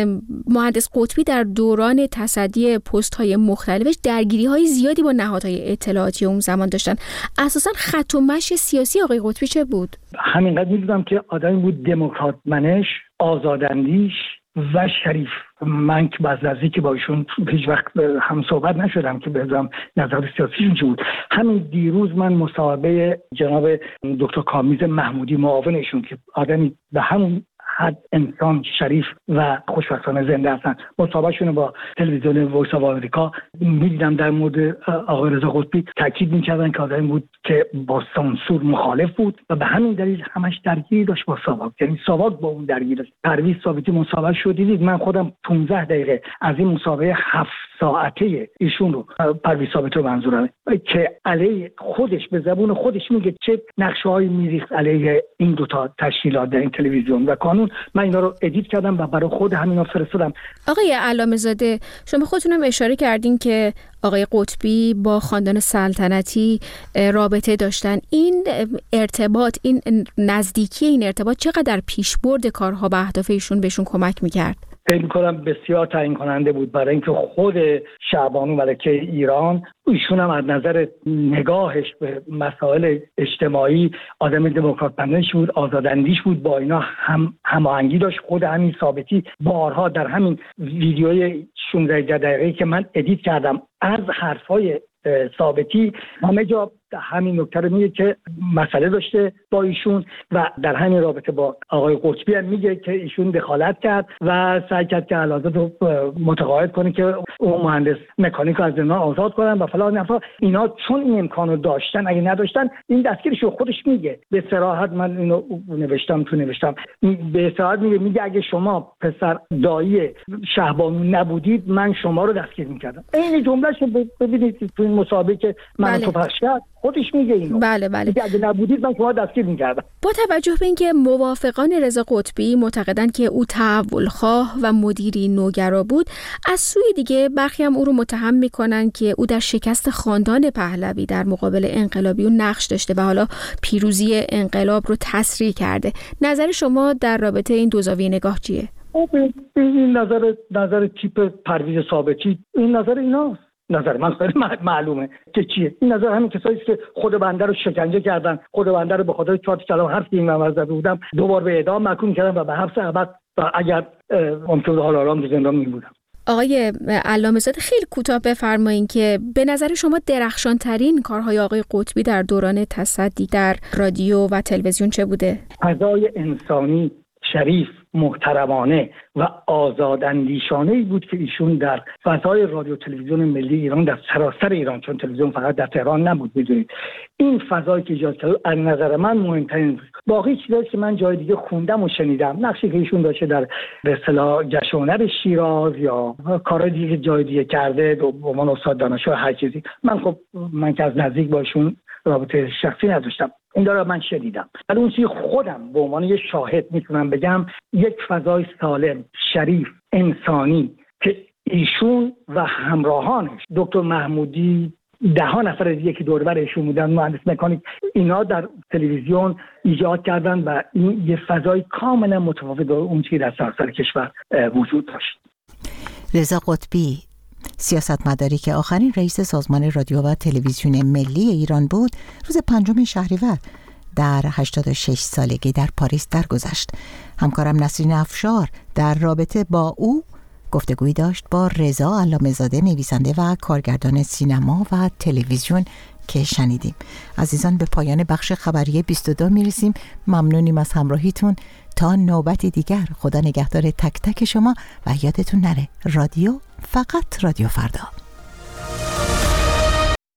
مهندس قطبی در دوران تصدی پست‌های مختلف درگیری‌های زیادی با نهادهای اطلاعاتی اون زمان داشتن. اساساً خط و مشی سیاسی آقای قطبی چه بود؟ همینقدر می‌دونم که آدمی بود دموکرات منش، آزاداندیش و شریف. من که باز نزدیک با ایشون هیچ وقت هم صحبت نشدم که بذارم نظر سیاسیشون چی بود. همین دیروز من مصاحبه جناب دکتر کامیز محمودی معاون ایشون که آدمی به همون حد انسان شریف و خوشبختانه زنده هستن، مصاحبهشون با تلویزیون وایس آف آمریکا می‌دیدم در مورد آقای رضا قطبی تاکید می‌کردن که آدمی بود که با سانسور مخالف بود و به همین دلیل همش درگیری داشت با ساواک، یعنی ساواک با اون درگیری داشت. پرویز ثابتی مصاحبه شد، دیدید من خودم پانزده دقیقه از این مصاحبه هفت ساعته ایشون رو، پرویز ثابت رو منظورمه، که علیه خودش به زبون خودش میگه چه نقشه‌هایی میریخت علیه این دو تا تشکیلات در این تلویزیون و کانون. من اینا رو ادیت کردم و برای خود همینا فرستادم. آقای علامه زاده، شما خودتونم اشاره کردین که آقای قطبی با خاندان سلطنتی رابطه داشتن. این ارتباط، این نزدیکی این ارتباط چقدر پیشبرد کارها به اهداف ایشون بهشون کمک میکرد؟ فکر می‌کنم بسیار تعیین کننده بود، برای اینکه خود شعبانو ملکه ایران ایشون هم از نظر نگاهش به مسائل اجتماعی آدم دموکرات پندش بود، آزاداندیش بود، با اینا هم هماهنگی داشت. خود همین ثابتی بارها در همین ویدیوی شانزده دقیقه‌ای که من ادیت کردم از حرفای ثابتی همه جا همین نکته رو میگه که مسئله داشته با ایشون و در همین رابطه با آقای قطبی هم میگه که ایشون دخالت کرد و سعی کرد که علازه رو متقاعد کنه که اون مهندس مکانیک از زندان آزاد کنن و فلان نفر. اینا چون این امکانو داشتن، اگه نداشتن این دستگیرش رو خودش میگه به صراحت. من اینو نوشتم تو نوشتم به صراحت میگه میگه اگه شما پسر دایی شهبانو نبودید من شما رو دستگیر میکردم. این جملهش رو ببینید تو این مسابقه که من تو پخش کرد، خودش میگه اینو. بله بله. اگه نبودید من شما دستگیر میکردم. با توجه به اینکه موافقان رضا قطبی معتقدند که او تحولخواه و مدیری نوگرا بود، از سوی دیگه برخی هم او رو متهم میکنن که او در شکست خاندان پهلوی در مقابل انقلابیون نقش داشته و حالا پیروزی انقلاب رو تسریع کرده. نظر شما در رابطه این دو زاویه نگاه چیه؟ این نظر نظر تیپ پرویز ثابتی، این نظر ایناست. نظر من خیلی معلومه که چیه. این نظر همین کسایی که خود بنده رو شکنجه کردن، خود بنده رو به خاطر چهار کلام حرف این من زده بودم دوبار به اعدام محکوم کردن و به حبس ابد و اگر ممکن حال آرام تو زندان می‌بودم. آقای علامه زاده، خیلی کوتاه بفرمایید که به نظر شما درخشان ترین کارهای آقای قطبی در دوران تصدی در رادیو و تلویزیون چه بوده؟ فضای انسانی شریف، محترمانه و آزاداندیشانه‌ای بود که ایشون در فضای رادیو تلویزیون ملی ایران در سراسر ایران، چون تلویزیون فقط در تهران نبود، می‌دونید این فضایی که ایجاد کرد از نظر من مهمترین. باقی چیزایی که من جای دیگه خوندم و شنیدم، نقشی که ایشون داشته در به اصطلاح جشن‌هنر شیراز یا کارهای دیگه جای دیگه کرده به عنوان استاد دانشجو هر چیزی، من خب من که از نزدیک با ایشون رابطه شخصی نداشتم، این داره من شنیدم. ولی اون چیزی خودم به عنوان یه شاهد میتونم بگم، یک فضای سالم، شریف، انسانی که ایشون و همراهانش دکتر محمودی، ده ها نفر دیگه که دور بر ایشون بودن، مهندس مکانیک، اینا در تلویزیون ایجاد کردن و این یه فضای کاملا متفاوت با اون چیزی در سراسر کشور وجود داشت. رضا قطبی، سیاستمداری که آخرین رئیس سازمان رادیو و تلویزیون ملی ایران بود، روز پنجم شهریور در هشتاد و شش سالگی در پاریس درگذشت. همکارم نسرین افشار در رابطه با او گفتگویی داشت با رضا علامه‌زاده، نویسنده و کارگردان سینما و تلویزیون که شنیدیم. عزیزان، به پایان بخش خبری بیست و دو میرسیم. ممنونیم از همراهیتون. تا نوبتی دیگر، خدا نگهدار تک تک شما و یادتون نره رادیو فقط رادیو فردا.